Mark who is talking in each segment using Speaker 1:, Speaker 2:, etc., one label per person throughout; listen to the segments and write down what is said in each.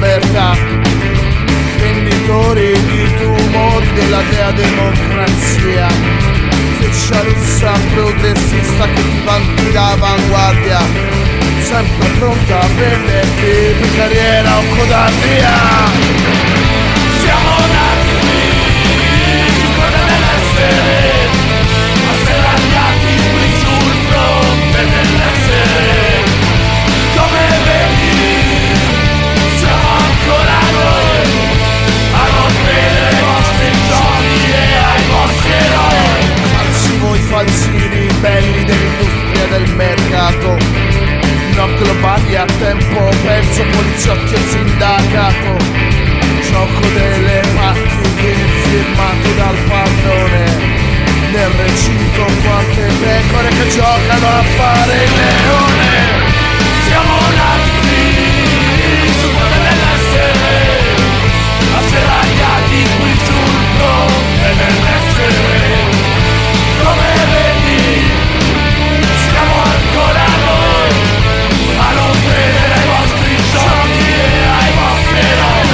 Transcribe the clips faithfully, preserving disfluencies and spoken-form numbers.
Speaker 1: libertà, venditori di tumori della dea democrazia, fecciaruzza progressista che ti vanti d'avanguardia, sempre pronta a prenderti di carriera o codardia. Siamo nati qui, su quella dell'essere, asserragliati qui sul fronte dell'essere. Come vedi, siamo ancora noi, a non credere ai vostri giochi e ai vostri eroi. Falsi voi falsi ribelli dell'industria del mercato, no globali a tempo perso, poliziotti e sindacato, gioco delle macchine firmato dal padrone, nel recinto quante pecore che giocano a fare il leone. Siamo nati qui, su quella dell'essere, asserragliati qui sul fronte dell'essere. Come vedi, siamo ancora noi, a non credere ai vostri giochi e ai vostri eroi.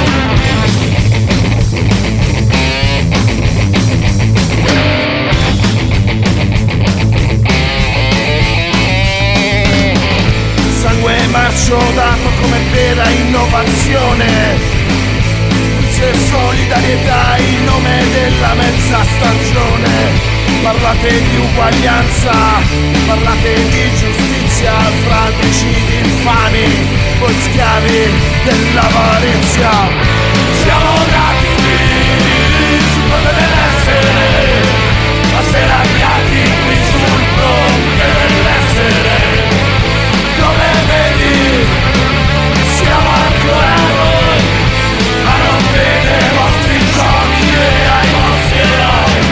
Speaker 1: Sangue marcio dato come vera innovazione, c'è solidarietà in nome della mezza stagione. Parlate di uguaglianza, parlate di giustizia, fratricidi infami, voi schiavi dell'avarizia. Siamo nati qui, su fronte dell'essere, asserragliati qui sul fronte dell'essere. Come vedi, siamo ancora noi, a non credere ai vostri giochi e ai vostri eroi.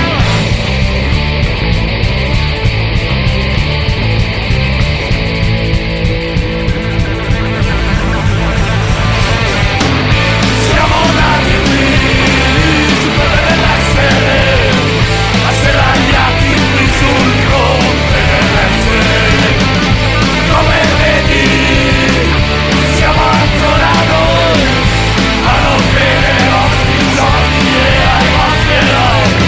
Speaker 1: Siamo nati qui, su quella dell'essere, asserragliati qui sul fronte dell'essere. Come vedi, siamo ancora noi, a non credere ai vostri giochi e ai vostri eroi.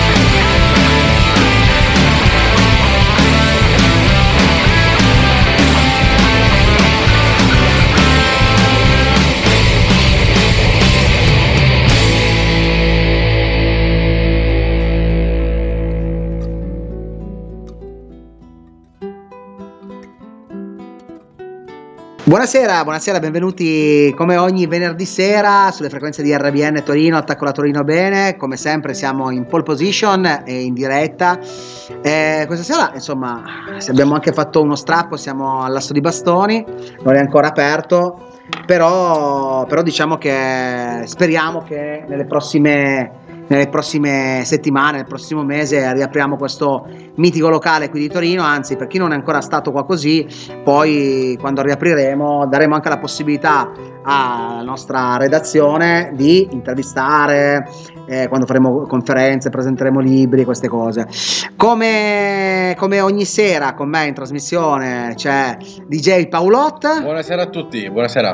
Speaker 2: Buonasera, buonasera, benvenuti come ogni venerdì sera sulle frequenze di R B N Torino, Attacco la Torino Bene. Come sempre siamo in pole position e in diretta. Eh, questa sera, insomma, abbiamo anche fatto uno strappo, siamo all'asso di bastoni, non è ancora aperto, però, però diciamo che speriamo che nelle prossime... nelle prossime settimane, nel prossimo mese riapriamo questo mitico locale qui di Torino. Anzi, per chi non è ancora stato qua così, poi quando riapriremo daremo anche la possibilità alla nostra redazione di intervistare, eh, quando faremo conferenze, presenteremo libri, queste cose. Come, come ogni sera con me in trasmissione c'è D J Paolot.
Speaker 3: Buonasera a tutti, buonasera.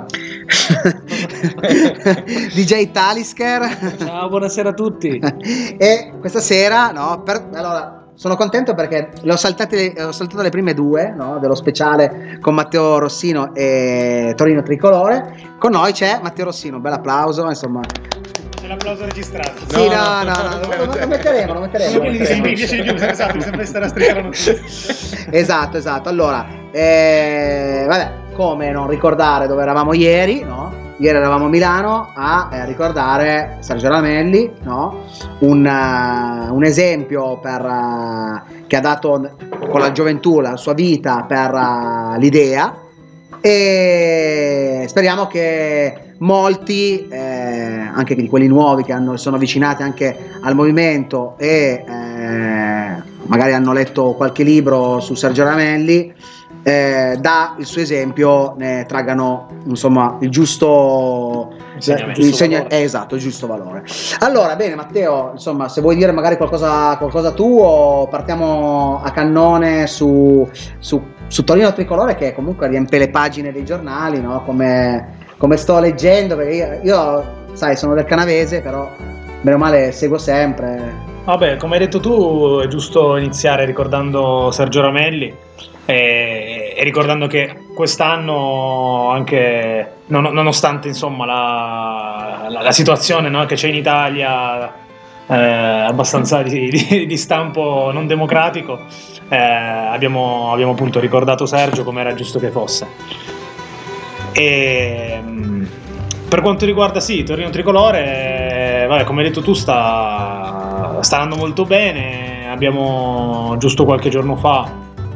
Speaker 2: D J Talisker.
Speaker 4: Ciao, buonasera a tutti.
Speaker 2: E questa sera, no, per, allora sono contento perché l'ho saltate, ho saltato le prime due, no, dello speciale con Matteo Rossino e Torino Tricolore. Con noi c'è Matteo Rossino, bel applauso, insomma.
Speaker 4: C'è l'applauso registrato.
Speaker 2: Sì, no, no, no, no, no, lo, lo metteremo, lo metteremo.
Speaker 4: Quelli di mi piace di più, esatto, mi sembra stare a striscia la notizia.
Speaker 2: Esatto, esatto. Allora, eh, vabbè, come non ricordare dove eravamo ieri, no? Ieri eravamo a Milano a eh, ricordare Sergio Ramelli, no? un, uh, un esempio per, uh, che ha dato con la gioventù la sua vita per uh, l'idea, e speriamo che molti, eh, anche di quelli nuovi che hanno, sono avvicinati anche al movimento e eh, magari hanno letto qualche libro su Sergio Ramelli, Eh, da il suo esempio ne traggano insomma il giusto
Speaker 4: Insegnamento,
Speaker 2: il
Speaker 4: giusto
Speaker 2: segna-
Speaker 4: valore.
Speaker 2: eh, esatto, il giusto valore. Allora, bene Matteo, insomma, se vuoi dire magari qualcosa, qualcosa tu, o partiamo a cannone su, su, su Torino Tricolore, che comunque riempie le pagine dei giornali, no? Come, come sto leggendo, perché io, io sai sono del Canavese, però bene o male seguo sempre.
Speaker 4: Vabbè, come hai detto tu, è giusto iniziare ricordando Sergio Ramelli e, e ricordando che quest'anno, anche non, nonostante insomma la, la, la situazione, no, che c'è in Italia, eh, abbastanza di, di, di stampo non democratico, eh, abbiamo, abbiamo appunto ricordato Sergio come era giusto che fosse. E per quanto riguarda sì, Torino Tricolore, vabbè, come hai detto tu, sta, sta andando molto bene. Abbiamo giusto qualche giorno fa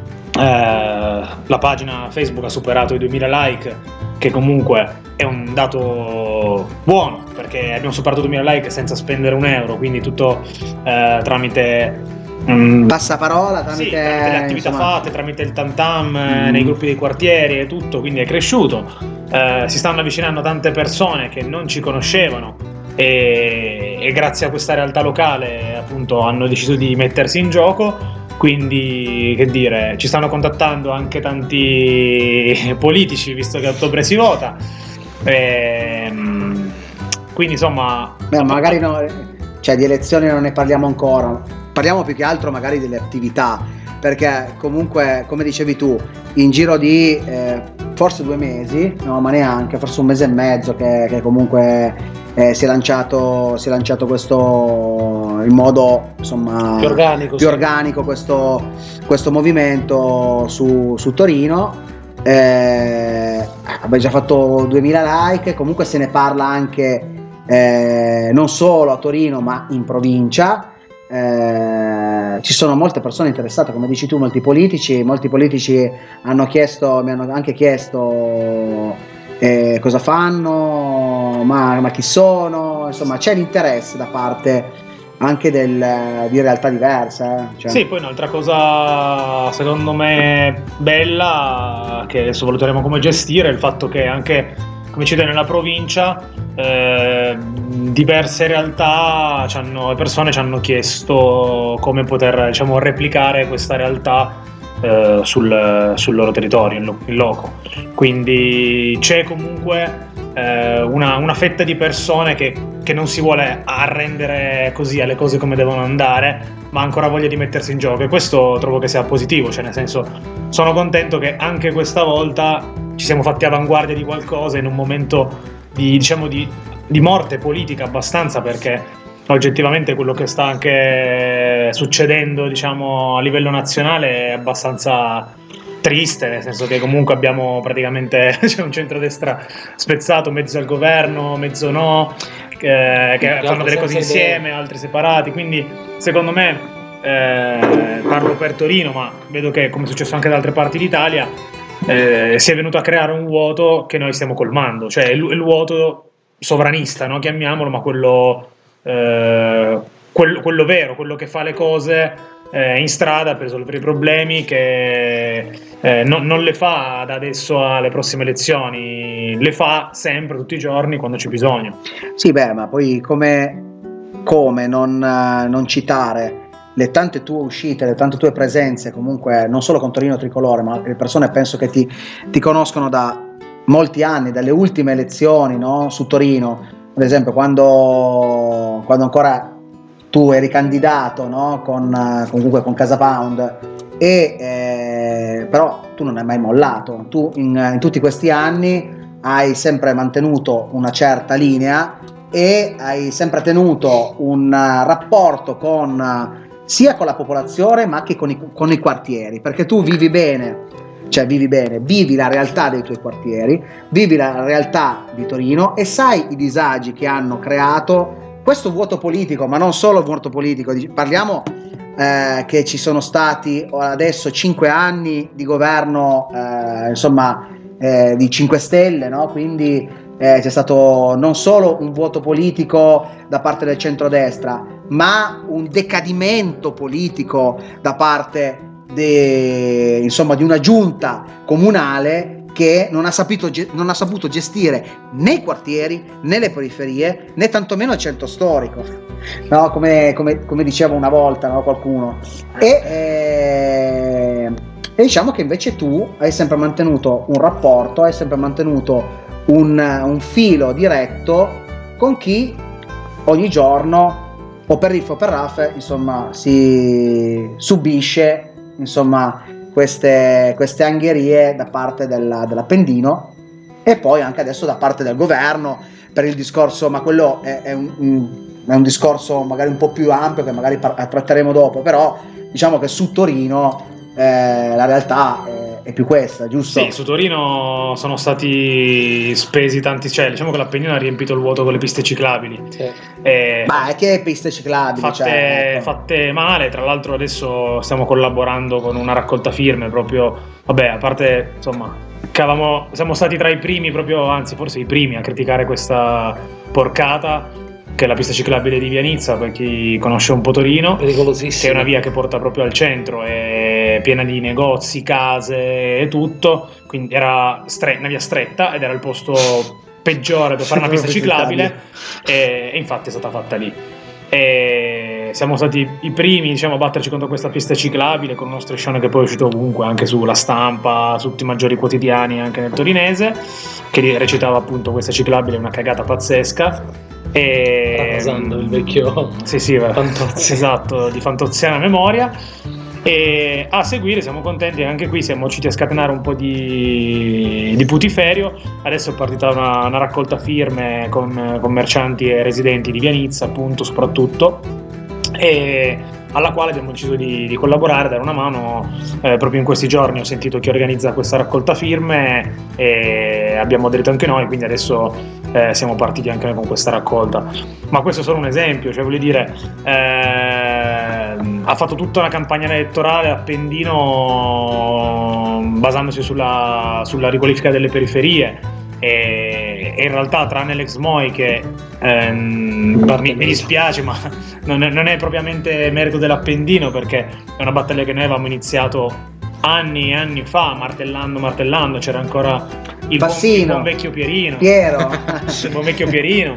Speaker 4: eh, la pagina Facebook ha superato i duemila like, che comunque è un dato buono, perché abbiamo superato i duemila like senza spendere un euro, quindi tutto eh, tramite
Speaker 2: Mm. passaparola, tramite,
Speaker 4: sì, tramite le attività
Speaker 2: insomma, fatte,
Speaker 4: tramite il tam tam mm.
Speaker 2: mm.
Speaker 4: nei gruppi dei quartieri e tutto, quindi è cresciuto. Eh, si stanno avvicinando tante persone che non ci conoscevano e, e grazie a questa realtà locale appunto hanno deciso di mettersi in gioco, quindi che dire, ci stanno contattando anche tanti politici, visto che a ottobre si vota, e, quindi insomma
Speaker 2: beh, magari no, cioè di elezioni non ne parliamo ancora. Parliamo più che altro magari delle attività, perché comunque, come dicevi tu, in giro di eh, forse due mesi, no, ma neanche, forse un mese e mezzo che, che comunque eh, si è lanciato si è lanciato questo in modo insomma
Speaker 4: più organico,
Speaker 2: più
Speaker 4: sì.
Speaker 2: organico questo, questo movimento su, su Torino. Eh, abbiamo già fatto duemila like, comunque se ne parla anche eh, non solo a Torino ma in provincia. Eh, ci sono molte persone interessate, come dici tu, molti politici, molti politici hanno chiesto, mi hanno anche chiesto eh, cosa fanno, ma, ma chi sono, insomma c'è l'interesse da parte anche del, di realtà diverse. Eh. Cioè.
Speaker 4: Sì, poi un'altra cosa secondo me bella, che adesso valuteremo come gestire, è il fatto che anche, come ci nella provincia, eh, diverse realtà c'hanno, persone ci hanno chiesto come poter, diciamo, replicare questa realtà eh, sul, sul loro territorio, in, lo, in loco. Quindi c'è comunque eh, una, una fetta di persone che, che non si vuole arrendere così alle cose come devono andare, ma ha ancora voglia di mettersi in gioco, e questo trovo che sia positivo, cioè nel senso sono contento che anche questa volta ci siamo fatti avanguardia di qualcosa in un momento di, diciamo, di, di morte politica abbastanza, perché oggettivamente quello che sta anche succedendo, diciamo, a livello nazionale è abbastanza triste, nel senso che comunque abbiamo praticamente c'è un centrodestra spezzato, mezzo al governo, mezzo no, che, che fanno delle cose insieme, idee. Altri separati, quindi secondo me eh, parlo per Torino, ma vedo che come è successo anche da altre parti d'Italia, Eh, si è venuto a creare un vuoto che noi stiamo colmando, cioè il, il vuoto sovranista, no? Chiamiamolo, ma quello, eh, quello, quello vero, quello che fa le cose eh, in strada per risolvere i problemi, che eh, non, non le fa da adesso alle prossime elezioni, le fa sempre, tutti i giorni, quando c'è bisogno.
Speaker 2: Sì, beh, ma poi come, come non, non citare le tante tue uscite, le tante tue presenze, comunque non solo con Torino Tricolore, ma le persone penso che ti, ti conoscono da molti anni, dalle ultime elezioni, no? Su Torino, ad esempio quando, quando ancora tu eri candidato, no? con, comunque con Casa Pound, e, eh, però tu non hai mai mollato, tu in, in tutti questi anni hai sempre mantenuto una certa linea e hai sempre tenuto un uh, rapporto con uh, sia con la popolazione ma anche con i, con i quartieri, perché tu vivi bene, cioè vivi bene, vivi la realtà dei tuoi quartieri, vivi la realtà di Torino e sai i disagi che hanno creato questo vuoto politico, ma non solo il vuoto politico, parliamo eh, che ci sono stati adesso cinque anni di governo, eh, insomma eh, di cinque Stelle, no? Quindi eh, c'è stato non solo un vuoto politico da parte del centrodestra, ma un decadimento politico da parte de, insomma, di una giunta comunale che non ha, saputo, non ha saputo gestire né i quartieri, né le periferie, né tantomeno il centro storico, no? come, come, come diceva una volta, no? Qualcuno. E, eh, e diciamo che invece tu hai sempre mantenuto un rapporto, hai sempre mantenuto un, un filo diretto con chi ogni giorno o per riff o per raff insomma si subisce insomma queste, queste angherie da parte della, dell'Appendino e poi anche adesso da parte del governo per il discorso, ma quello è, è, un, è un discorso magari un po' più ampio che magari par- tratteremo dopo, però diciamo che su Torino eh, la realtà è, è più questa, giusto?
Speaker 4: Sì, su Torino sono stati spesi tanti, cioè diciamo che l'Appennino ha riempito il vuoto con le piste ciclabili.
Speaker 3: Sì.
Speaker 4: Eh,
Speaker 2: Ma è che piste ciclabili,
Speaker 4: fatte,
Speaker 2: cioè, ecco.
Speaker 4: fatte male, tra l'altro adesso stiamo collaborando con una raccolta firme proprio, vabbè, a parte insomma, che avevamo, siamo stati tra i primi proprio, anzi forse i primi a criticare questa porcata che è la pista ciclabile di Vianizza, per chi conosce un po' Torino,
Speaker 3: pericolosissima,
Speaker 4: che è una via che porta proprio al centro, è piena di negozi, case e tutto, quindi era stre- una via stretta ed era il posto peggiore per fare una pista ciclabile e, e infatti è stata fatta lì. E siamo stati i primi, diciamo, a batterci contro questa pista ciclabile con uno striscione che poi è uscito ovunque, anche sulla stampa, su tutti i maggiori quotidiani, anche nel torinese, che recitava appunto questa ciclabile, una cagata pazzesca. E
Speaker 3: parafrasando il vecchio
Speaker 4: sì sì
Speaker 3: Fantozzi.
Speaker 4: Esatto, di fantoziana memoria. E a seguire siamo contenti, anche qui siamo riusciti a scatenare un po' di, di putiferio. Adesso è partita una, una raccolta firme con commercianti e residenti di Vianizza, appunto, soprattutto, e alla quale abbiamo deciso di, di collaborare, dare una mano. Eh, proprio in questi giorni ho sentito chi organizza questa raccolta firme e abbiamo aderito anche noi, quindi adesso eh, siamo partiti anche noi con questa raccolta. Ma questo è solo un esempio, cioè voglio dire, eh, ha fatto tutta una campagna elettorale Appendino basandosi sulla, sulla riqualifica delle periferie. E in realtà tranne l'ex M O I che ehm, mi, mi dispiace ma non è, non è propriamente merito dell'Appendino, perché è una battaglia che noi avevamo iniziato anni e anni fa, martellando martellando c'era ancora il buon, il buon vecchio Pierino
Speaker 2: Piero
Speaker 4: il buon vecchio Pierino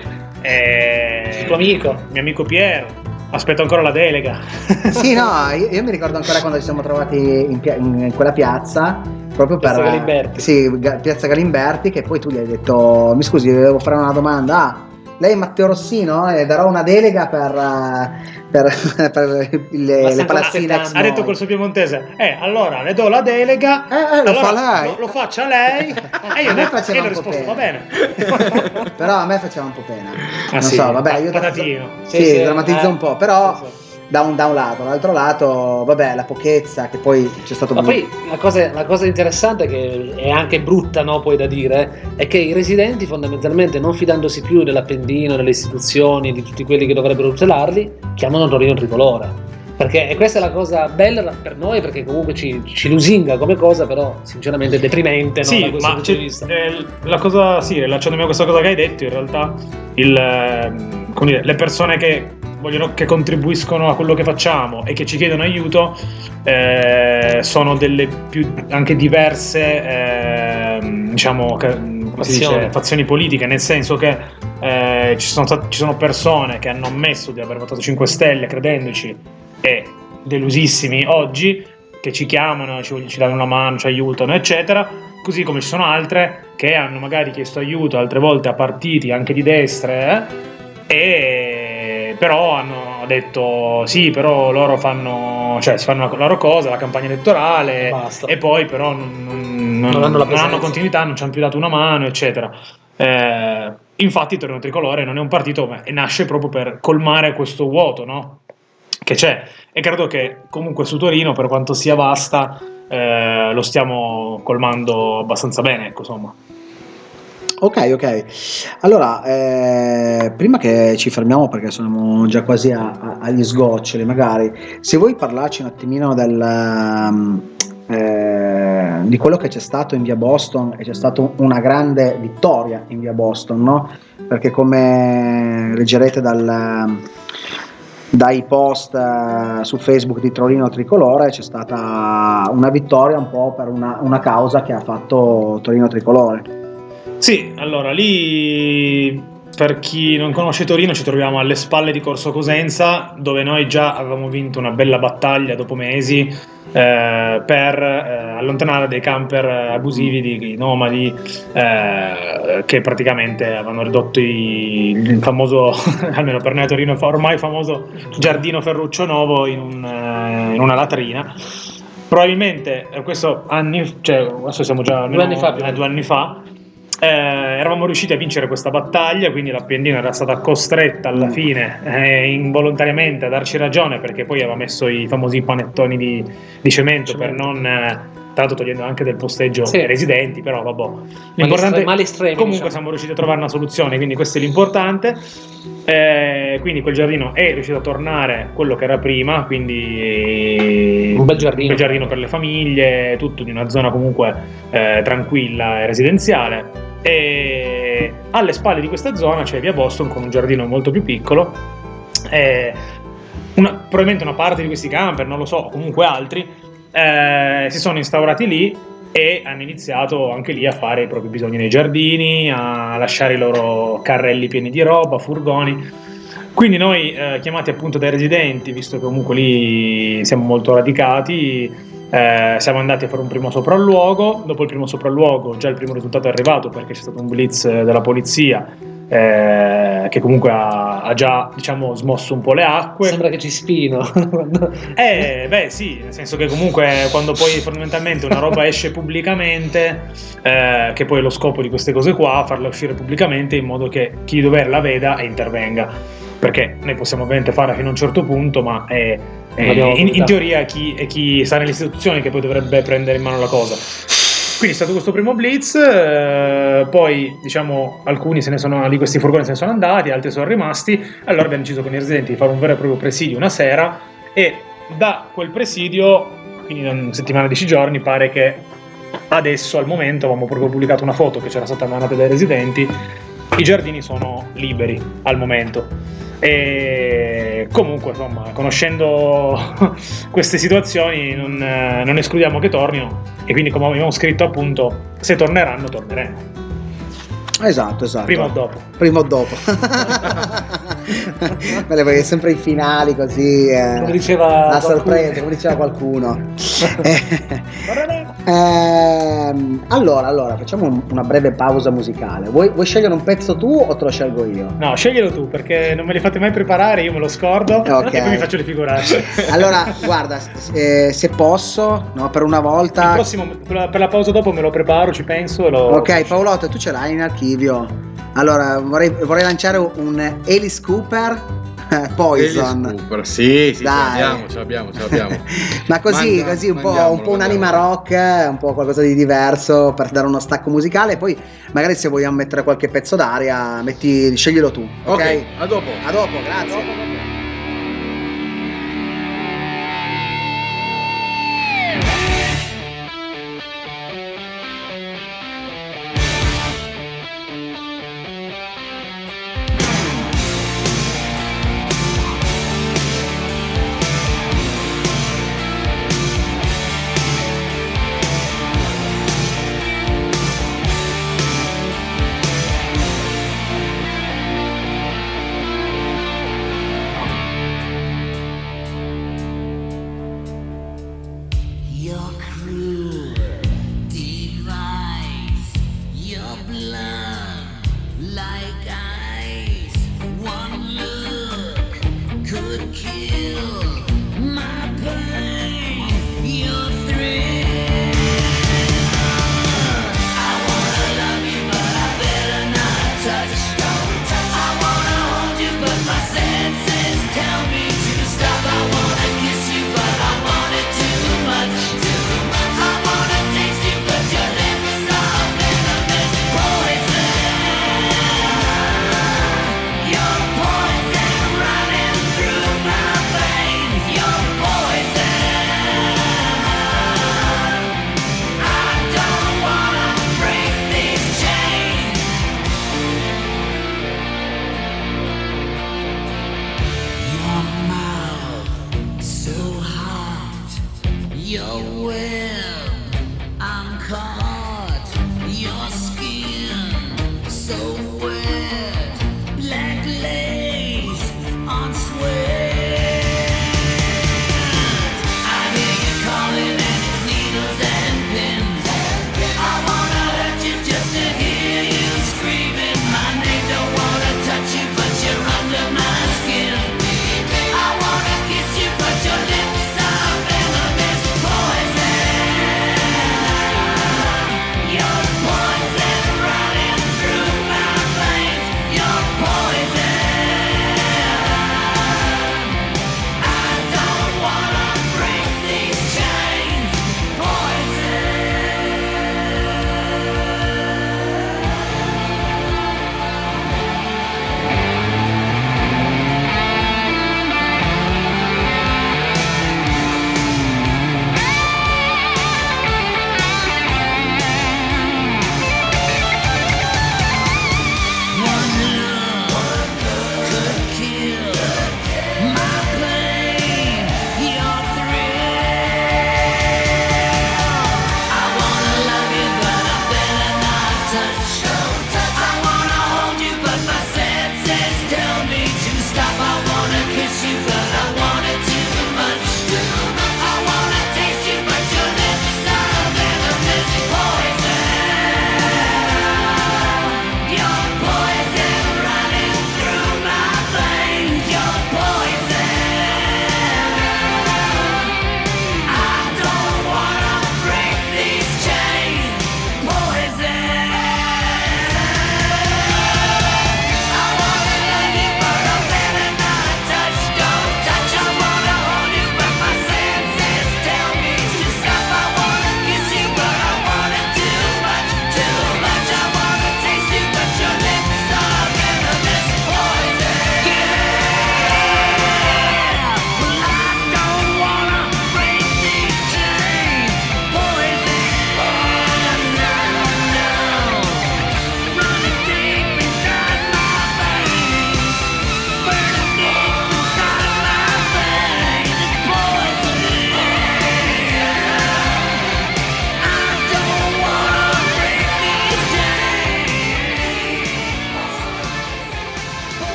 Speaker 4: e
Speaker 3: il tuo amico
Speaker 4: mio amico Piero, aspetto ancora la delega.
Speaker 2: Sì, no, io, io mi ricordo ancora quando ci siamo trovati in, pia- in quella piazza proprio
Speaker 3: Piazza
Speaker 2: per
Speaker 3: Galimberti.
Speaker 2: Sì, Ga- Piazza Galimberti, che poi tu gli hai detto mi scusi, devo fare una domanda. Ah, lei è Matteo Rossino e darò una delega per, uh, per, per le, le palazzine ex
Speaker 4: ha detto col suo piemontese eh allora le do la delega,
Speaker 2: eh, eh, lo
Speaker 4: allora,
Speaker 2: fa lei
Speaker 4: lo, lo faccia lei e io,
Speaker 2: a me
Speaker 4: ne,
Speaker 2: faceva
Speaker 4: io
Speaker 2: un
Speaker 4: le ho
Speaker 2: po'
Speaker 4: risposto
Speaker 2: pena.
Speaker 4: va bene.
Speaker 2: Però a me faceva un po' pena,
Speaker 4: ah,
Speaker 2: non
Speaker 4: sì,
Speaker 2: so, vabbè, io
Speaker 4: patatino.
Speaker 2: sì,
Speaker 3: Sì, sì,
Speaker 2: drammatizzo
Speaker 3: eh,
Speaker 2: un po', però
Speaker 3: sì, sì.
Speaker 2: Da, un, da un lato, dall'altro lato, vabbè, la pochezza che poi c'è stato.
Speaker 3: Ma poi la cosa, la cosa interessante, che è anche brutta, no, poi da dire, è che i residenti fondamentalmente, non fidandosi più dell'Appendino, delle istituzioni, di tutti quelli che dovrebbero tutelarli, chiamano Torino tricolore. Perché e questa è la cosa bella per noi, perché comunque ci, ci lusinga come cosa, però sinceramente è deprimente, no,
Speaker 4: sì,
Speaker 3: da questo
Speaker 4: ma
Speaker 3: punto di vista.
Speaker 4: Eh, la cosa, sì, rilacciandomi a questa cosa che hai detto, in realtà il, eh, come dire, le persone che vogliono, che contribuiscono a quello che facciamo e che ci chiedono aiuto eh, sono delle più anche diverse eh, diciamo che, come si dice, fazioni politiche, nel senso che eh, ci, sono stati, ci sono persone che hanno ammesso di aver votato cinque Stelle credendoci e delusissimi oggi, che ci chiamano, ci, ci danno una mano, ci aiutano eccetera, così come ci sono altre che hanno magari chiesto aiuto altre volte a partiti anche di destra eh, e però hanno detto sì, però loro fanno, cioè si fanno la loro cosa, la campagna elettorale
Speaker 3: Basta.
Speaker 4: E poi però non, non,
Speaker 3: non, hanno, la
Speaker 4: non hanno continuità, non ci hanno più dato una mano eccetera. Eh, infatti Torino Tricolore non è un partito, ma nasce proprio per colmare questo vuoto, no? Che c'è, e credo che comunque su Torino, per quanto sia vasta, eh, lo stiamo colmando abbastanza bene, ecco, insomma.
Speaker 2: Ok, ok. Allora, eh, prima che ci fermiamo, perché siamo già quasi a, a, agli sgoccioli, magari, se vuoi parlarci un attimino del, eh, di quello che c'è stato in via Boston, e c'è stata una grande vittoria in via Boston, no? Perché come leggerete dal... dai post eh, su Facebook di Torino Tricolore, c'è stata una vittoria un po' per una, una causa che ha fatto Torino Tricolore.
Speaker 4: Sì, allora lì per chi non conosce Torino, ci troviamo alle spalle di Corso Cosenza, dove noi già avevamo vinto una bella battaglia dopo mesi eh, per eh, allontanare dei camper abusivi di, di nomadi eh, che praticamente avevano ridotto i, il famoso, almeno per noi a Torino, ormai famoso giardino Ferruccio Novo in, un, eh, in una latrina. Probabilmente eh, questo anni, cioè adesso siamo già almeno
Speaker 3: due anni fa,
Speaker 4: eh, due anni fa eh, eravamo riusciti a vincere questa battaglia, quindi l'Appendino era stata costretta alla fine eh, involontariamente a darci ragione, perché poi aveva messo i famosi panettoni di, di cemento, cemento per non eh, tra l'altro togliendo anche del posteggio sì. ai residenti, però vabbè, l'importante
Speaker 3: mali estremi,
Speaker 4: comunque
Speaker 3: diciamo.
Speaker 4: Siamo riusciti a trovare una soluzione, quindi questo è l'importante. Eh, quindi quel giardino è riuscito a tornare quello che era prima, quindi
Speaker 3: un bel giardino,
Speaker 4: un bel giardino per le famiglie, tutto di una zona comunque eh, tranquilla e residenziale. E alle spalle di questa zona c'è via Boston con un giardino molto più piccolo. Eh, una, probabilmente una parte di questi camper, non lo so, comunque altri eh, si sono instaurati lì e hanno iniziato anche lì a fare i propri bisogni nei giardini, a lasciare i loro carrelli pieni di roba, furgoni. Quindi noi, eh, chiamati appunto dai residenti, visto che comunque lì siamo molto radicati, eh, siamo andati a fare un primo sopralluogo. Dopo il primo sopralluogo già il primo risultato è arrivato, perché c'è stato un blitz della polizia eh, che comunque ha, ha già, diciamo, smosso un po' le acque.
Speaker 3: Sembra che ci spino.
Speaker 4: Eh, beh sì, nel senso che comunque quando poi fondamentalmente una roba esce pubblicamente, eh, che poi è lo scopo di queste cose qua, farla uscire pubblicamente in modo che chi di dovere la veda e intervenga, perché noi possiamo ovviamente fare fino a un certo punto, ma è, è in, in teoria è chi, è chi sta nelle istituzioni che poi dovrebbe prendere in mano la cosa. Quindi è stato questo primo blitz, eh, poi diciamo alcuni se ne sono, di questi furgoni se ne sono andati, altri sono rimasti. Allora abbiamo deciso con i residenti di fare un vero e proprio presidio una sera, e da quel presidio, quindi in una settimana, dieci giorni, pare che adesso al momento, avevamo proprio pubblicato una foto che c'era stata mandata dai residenti, i giardini sono liberi al momento. E comunque insomma, conoscendo queste situazioni non, non escludiamo che tornino, e quindi come abbiamo scritto appunto, se torneranno torneremo.
Speaker 2: Esatto, esatto.
Speaker 4: Prima o dopo.
Speaker 2: Prima o dopo. Beh, perché sempre i finali così eh,
Speaker 3: come diceva
Speaker 2: la
Speaker 3: qualcuno.
Speaker 2: sorpresa, come diceva qualcuno. eh, allora, allora facciamo un, una breve pausa musicale. Vuoi, vuoi scegliere un pezzo tu o te lo scelgo io?
Speaker 4: No, sceglielo tu, perché non me li fate mai preparare, io me lo scordo, okay. E poi mi faccio le figuracce.
Speaker 2: Allora, guarda, eh, se posso, no, per una volta.
Speaker 4: Il prossimo, per la pausa dopo me lo preparo, ci penso e lo...
Speaker 2: Ok, Paolotto, tu ce l'hai in archivio. Allora, vorrei, vorrei lanciare un Alice Cooper Poison.
Speaker 5: Alice Cooper, sì, sì,
Speaker 2: Dai.
Speaker 5: ce l'abbiamo, ce l'abbiamo, ce l'abbiamo.
Speaker 2: Ma così,
Speaker 5: Manda,
Speaker 2: così un po', un po'
Speaker 5: mandiamolo,
Speaker 2: un'anima rock, un po' qualcosa di diverso per dare uno stacco musicale. Poi magari se vogliamo mettere qualche pezzo d'aria, metti, sceglielo tu. Ok,
Speaker 5: Ok, a dopo.
Speaker 2: A dopo, grazie.
Speaker 1: Your poison running through my veins.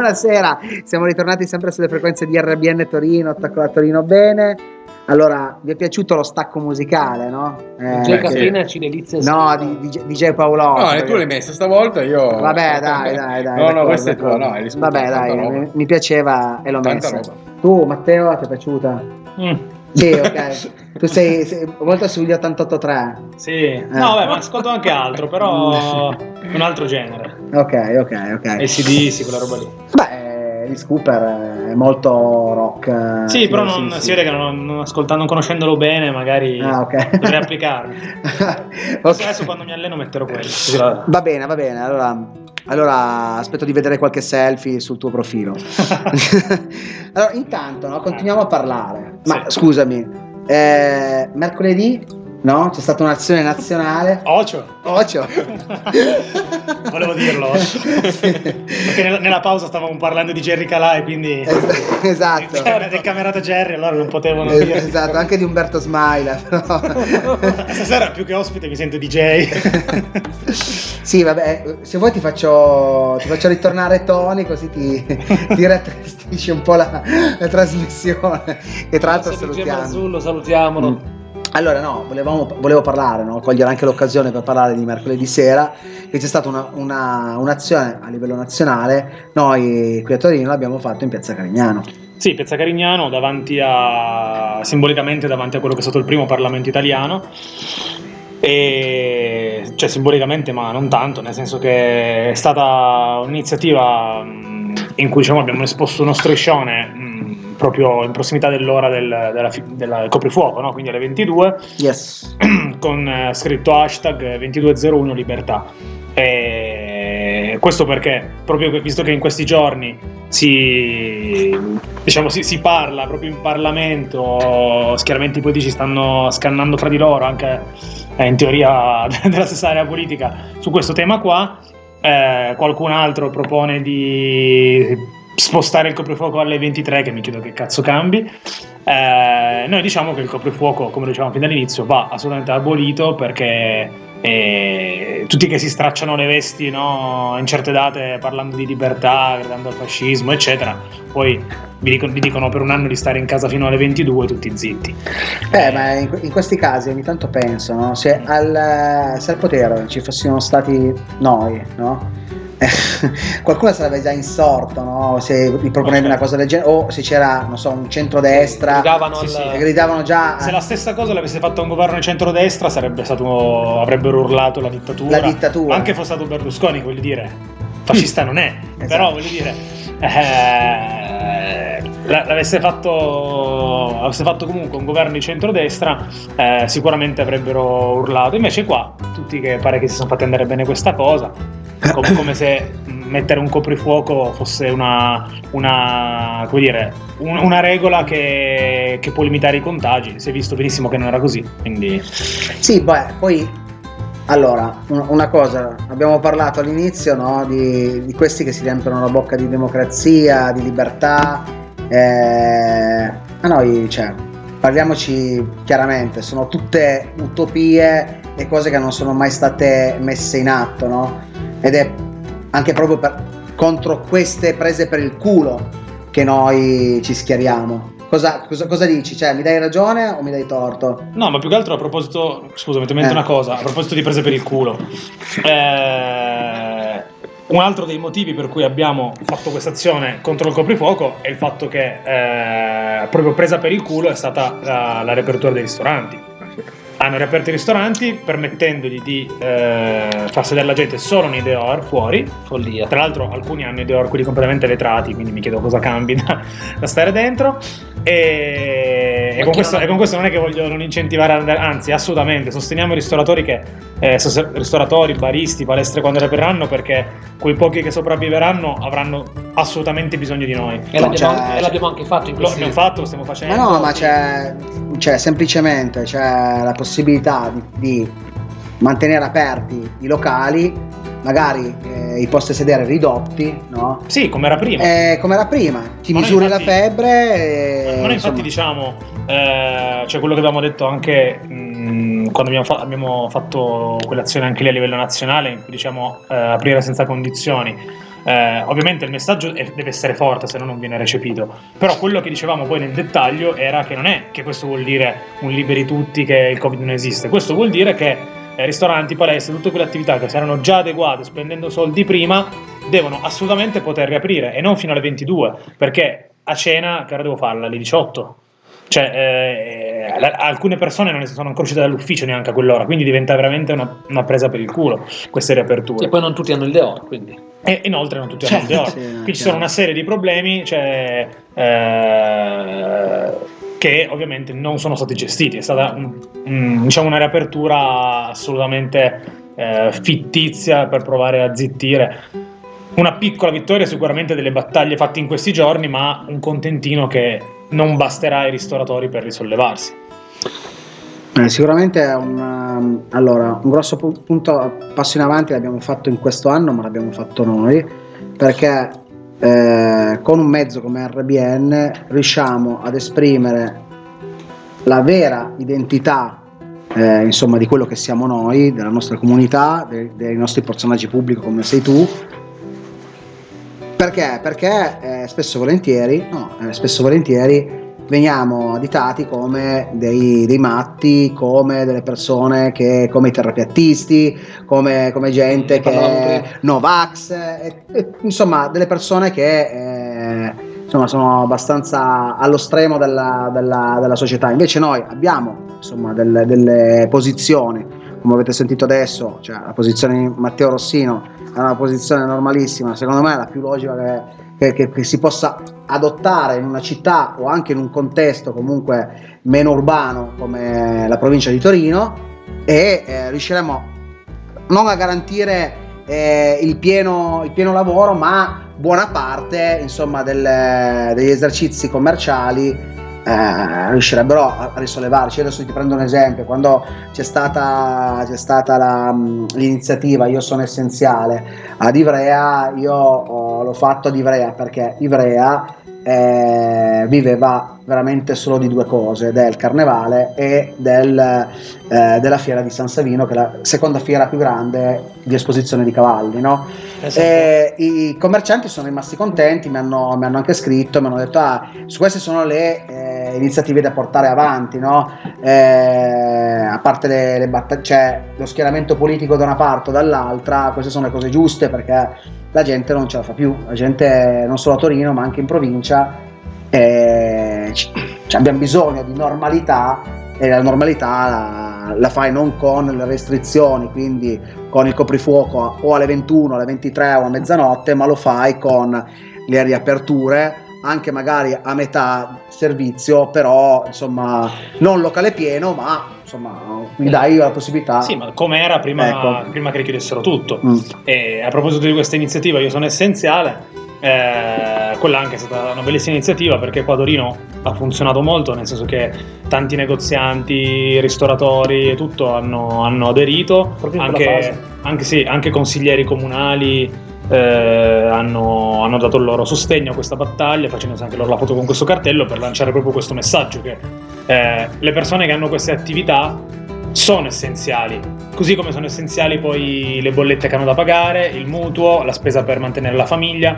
Speaker 2: buonasera, siamo ritornati sempre sulle frequenze di R B N Torino, attacco la Torino bene. Allora, vi è piaciuto lo stacco musicale, no?
Speaker 3: Eh, D J Caffeine ci delizia.
Speaker 2: No, di, di, D J Paolotto.
Speaker 5: No, e tu l'hai messa stavolta, io...
Speaker 2: Vabbè, dai, dai, dai.
Speaker 5: No, no, questo è tuo, no, hai risposto.
Speaker 2: Vabbè, dai, mi, mi piaceva e l'ho
Speaker 5: Tanta
Speaker 2: messa.
Speaker 5: roba.
Speaker 2: Tu, Matteo, ti è piaciuta?
Speaker 4: Mm.
Speaker 2: Sì, ok. Tu sei, sei molto sugli ottantotto tre.
Speaker 4: Sì, eh. No, beh, ma ascolto anche altro, però un altro genere.
Speaker 2: Ok, ok, ok.
Speaker 4: A C D C, quella roba lì.
Speaker 2: Beh, Alice Cooper è molto rock.
Speaker 4: Sì,
Speaker 2: sì,
Speaker 4: però
Speaker 2: sì,
Speaker 4: non,
Speaker 2: sì.
Speaker 4: si vede che non, non ascoltando, non conoscendolo bene, magari
Speaker 2: ah, okay.
Speaker 4: dovrei applicarmi.
Speaker 2: Okay.
Speaker 4: Adesso quando mi alleno metterò quello.
Speaker 2: Va bene, va bene. Allora, allora aspetto di vedere qualche selfie sul tuo profilo. Allora, intanto, no, continuiamo a parlare. Ma
Speaker 4: sì.
Speaker 2: Scusami, eh, mercoledì, no? C'è stata un'azione nazionale.
Speaker 4: Ocio.
Speaker 2: Ocio.
Speaker 4: Volevo dirlo. Perché nella, nella pausa stavamo parlando di Jerry Calà e quindi
Speaker 2: esatto.
Speaker 4: Del, del camerata Jerry, allora non potevano
Speaker 2: es-
Speaker 4: dire.
Speaker 2: Esatto, anche di Umberto Smaila, però.
Speaker 4: Stasera più che ospite mi sento D J.
Speaker 2: Sì, vabbè, se vuoi ti faccio ti faccio ritornare Tony, così ti, ti rattristisci un po' la, la trasmissione. E tra l'altro salutiamo.
Speaker 3: Marzullo, salutiamolo.
Speaker 2: Mm. Allora no, volevamo, volevo parlare, no? Cogliere anche l'occasione per parlare di mercoledì sera, che c'è stata una, una, un'azione a livello nazionale, noi qui a Torino l'abbiamo fatto in Piazza Carignano.
Speaker 4: Sì, Piazza Carignano, davanti a simbolicamente davanti a quello che è stato il primo Parlamento italiano, e cioè simbolicamente ma non tanto, nel senso che è stata un'iniziativa in cui diciamo abbiamo esposto uno striscione mh, proprio in prossimità dell'ora del, della, del coprifuoco, no? Quindi alle ventidue,
Speaker 2: yes.
Speaker 4: con eh, scritto hashtag ventidue zero uno libertà. E questo perché proprio visto che in questi giorni si, diciamo, si, si parla proprio in Parlamento, schieramenti politici stanno scannando fra di loro anche eh, in teoria della stessa area politica su questo tema qua, eh, qualcun altro propone di spostare il coprifuoco alle ventitré, che mi chiedo che cazzo cambi. Eh, noi diciamo che il coprifuoco, come dicevamo fin dall'inizio, va assolutamente abolito, perché eh, tutti che si stracciano le vesti, no, in certe date parlando di libertà, gridando al fascismo eccetera, poi vi dicono, vi dicono per un anno di stare in casa fino alle ventidue, tutti zitti.
Speaker 2: Eh, ma in, in questi casi ogni tanto penso, no? Se al, se al potere ci fossimo stati noi, no? Qualcuno sarebbe già insorto, no? Se gli proponevi una cosa del genere, o se c'era, non so, un centrodestra,
Speaker 3: gridavano,
Speaker 4: sì,
Speaker 3: al...
Speaker 4: sì.
Speaker 2: gridavano già.
Speaker 4: Se la stessa cosa l'avesse fatto un governo di centrodestra, sarebbe stato, avrebbero urlato la dittatura.
Speaker 2: La dittatura.
Speaker 4: Anche fosse stato Berlusconi, voglio dire, fascista non è,
Speaker 2: esatto.
Speaker 4: Però voglio dire, eh, l'avesse fatto, avesse fatto comunque un governo di centrodestra, eh, sicuramente avrebbero urlato. Invece qua tutti che pare che si sono fatti andare bene questa cosa, come, come se mettere un coprifuoco fosse una, una come dire, un, una regola che, che può limitare i contagi. Si è visto benissimo che non era così, quindi
Speaker 2: sì, beh, poi allora un, una cosa, abbiamo parlato all'inizio, no, di, di questi che si riempiono la bocca di democrazia, di libertà, eh, a noi, cioè, parliamoci chiaramente, sono tutte utopie e cose che non sono mai state messe in atto, no? Ed è anche proprio per, contro queste prese per il culo che noi ci schieriamo. Cosa, cosa, cosa dici? Cioè, mi dai ragione o mi dai torto?
Speaker 4: no, ma più che altro a proposito, scusa, mi metto
Speaker 2: Eh.
Speaker 4: una cosa, a proposito di prese per il culo, eh, un altro dei motivi per cui abbiamo fatto questa azione contro il coprifuoco è il fatto che eh, proprio presa per il culo è stata la, la riapertura dei ristoranti. Hanno riaperto i ristoranti permettendogli di eh, far sedere la gente solo nei dehors fuori.
Speaker 3: Follia.
Speaker 4: Tra l'altro alcuni hanno i dehors quelli completamente vetrati, quindi mi chiedo cosa cambi da, da stare dentro. E, e, con questo, e con questo non è che voglio non incentivare ad andare, anzi assolutamente sosteniamo i ristoratori che eh, ristoratori, baristi, palestre quando riapriranno, perché quei pochi che sopravviveranno avranno assolutamente bisogno di noi.
Speaker 3: E l'abbiamo,
Speaker 2: Cioè,
Speaker 3: anche, e l'abbiamo anche fatto in
Speaker 4: Lo
Speaker 3: questi
Speaker 4: abbiamo fatto, lo stiamo facendo.
Speaker 2: Ma no, ma c'è, c'è semplicemente c'è la possibilità di, di mantenere aperti i locali, magari eh, i posti a sedere ridotti, no?
Speaker 4: Sì, come era prima.
Speaker 2: Eh, come era prima, ti
Speaker 4: Ma noi
Speaker 2: misuri
Speaker 4: infatti-
Speaker 2: la febbre e,
Speaker 4: Ma noi infatti
Speaker 2: insomma,
Speaker 4: diciamo, eh, cioè quello che abbiamo detto anche mh, quando abbiamo, fa- abbiamo fatto quell'azione anche lì a livello nazionale, in cui diciamo eh, aprire senza condizioni. Eh, ovviamente il messaggio è, deve essere forte, se no non viene recepito, però quello che dicevamo poi nel dettaglio era che non è che questo vuol dire un liberi tutti, che il Covid non esiste, questo vuol dire che eh, ristoranti, palestre, tutte quelle attività che si erano già adeguate spendendo soldi prima devono assolutamente poter riaprire, e non fino alle ventidue, perché a cena che ora devo farla alle diciotto, cioè eh, la, alcune persone non sono ancora uscite dall'ufficio neanche a quell'ora, quindi diventa veramente una, una presa per il culo queste riaperture.
Speaker 3: E poi non tutti hanno il Deor, quindi.
Speaker 4: E inoltre non tutti hanno il Deor.
Speaker 2: Sì, no,
Speaker 4: Qui ci sono una serie di problemi, cioè, eh, che ovviamente non sono stati gestiti. È stata un, un, diciamo una riapertura assolutamente eh, fittizia per provare a zittire. Una piccola vittoria sicuramente delle battaglie fatte in questi giorni, ma un contentino che non basterà ai ristoratori per risollevarsi.
Speaker 2: Eh, sicuramente è un, um, allora, un grosso pu- punto passo in avanti l'abbiamo fatto in questo anno, ma l'abbiamo fatto noi, perché eh, con un mezzo come R B N riusciamo ad esprimere la vera identità eh, insomma di quello che siamo noi, della nostra comunità, dei, dei nostri personaggi pubblici come sei tu. Perché? Perché eh, spesso e volentieri, no, eh, spesso e volentieri veniamo additati come dei, dei matti, come delle persone che, come i terapeutisti, come, come gente che è Novax, e, e, insomma delle persone che eh, insomma sono abbastanza allo stremo della, della, della società. Invece noi abbiamo insomma delle, delle posizioni, come avete sentito adesso, cioè la posizione di Matteo Rossino è una posizione normalissima, secondo me è la più logica che Che, che, che si possa adottare in una città o anche in un contesto comunque meno urbano come la provincia di Torino, e eh, riusciremo non a garantire eh, il, pieno, il pieno lavoro, ma buona parte insomma del, degli esercizi commerciali eh, riuscirebbero a, a risollevarci. Adesso ti prendo un esempio: quando c'è stata, c'è stata la, l'iniziativa Io sono essenziale ad Ivrea, io ho, l'ho fatto ad Ivrea perché Ivrea eh, viveva veramente solo di due cose: del carnevale e del, eh, della fiera di San Savino, che è la seconda fiera più grande di esposizione di cavalli, no?
Speaker 3: Esatto.
Speaker 2: E i commercianti sono rimasti contenti, mi hanno, mi hanno anche scritto, mi hanno detto ah, su queste sono le eh, iniziative da portare avanti, no? Eh, a parte le, le battaglie, cioè lo schieramento politico da una parte o dall'altra, queste sono le cose giuste, perché la gente non ce la fa più, la gente non solo a Torino ma anche in provincia eh, c- c- abbiamo bisogno di normalità, e la normalità la, la fai non con le restrizioni, quindi con il coprifuoco o alle ventuno, alle ventitré o a mezzanotte, ma lo fai con le riaperture, anche magari a metà servizio, però insomma non locale pieno, ma insomma mi dai la possibilità.
Speaker 4: Sì, ma come era prima,
Speaker 2: Ecco.
Speaker 4: prima che richiudessero tutto.
Speaker 2: Mm.
Speaker 4: E a proposito di questa iniziativa Io sono essenziale, eh, quella anche è stata una bellissima iniziativa, perché qua a Torino ha funzionato molto, nel senso che tanti negozianti, ristoratori e tutto hanno, hanno aderito,
Speaker 3: Proprio in quella
Speaker 4: anche,
Speaker 3: fase.
Speaker 4: anche, sì, anche consiglieri comunali eh, hanno, hanno dato il loro sostegno a questa battaglia, facendosi anche loro la foto con questo cartello per lanciare proprio questo messaggio, che eh, le persone che hanno queste attività sono essenziali, così come sono essenziali poi le bollette che hanno da pagare, il mutuo, la spesa per mantenere la famiglia,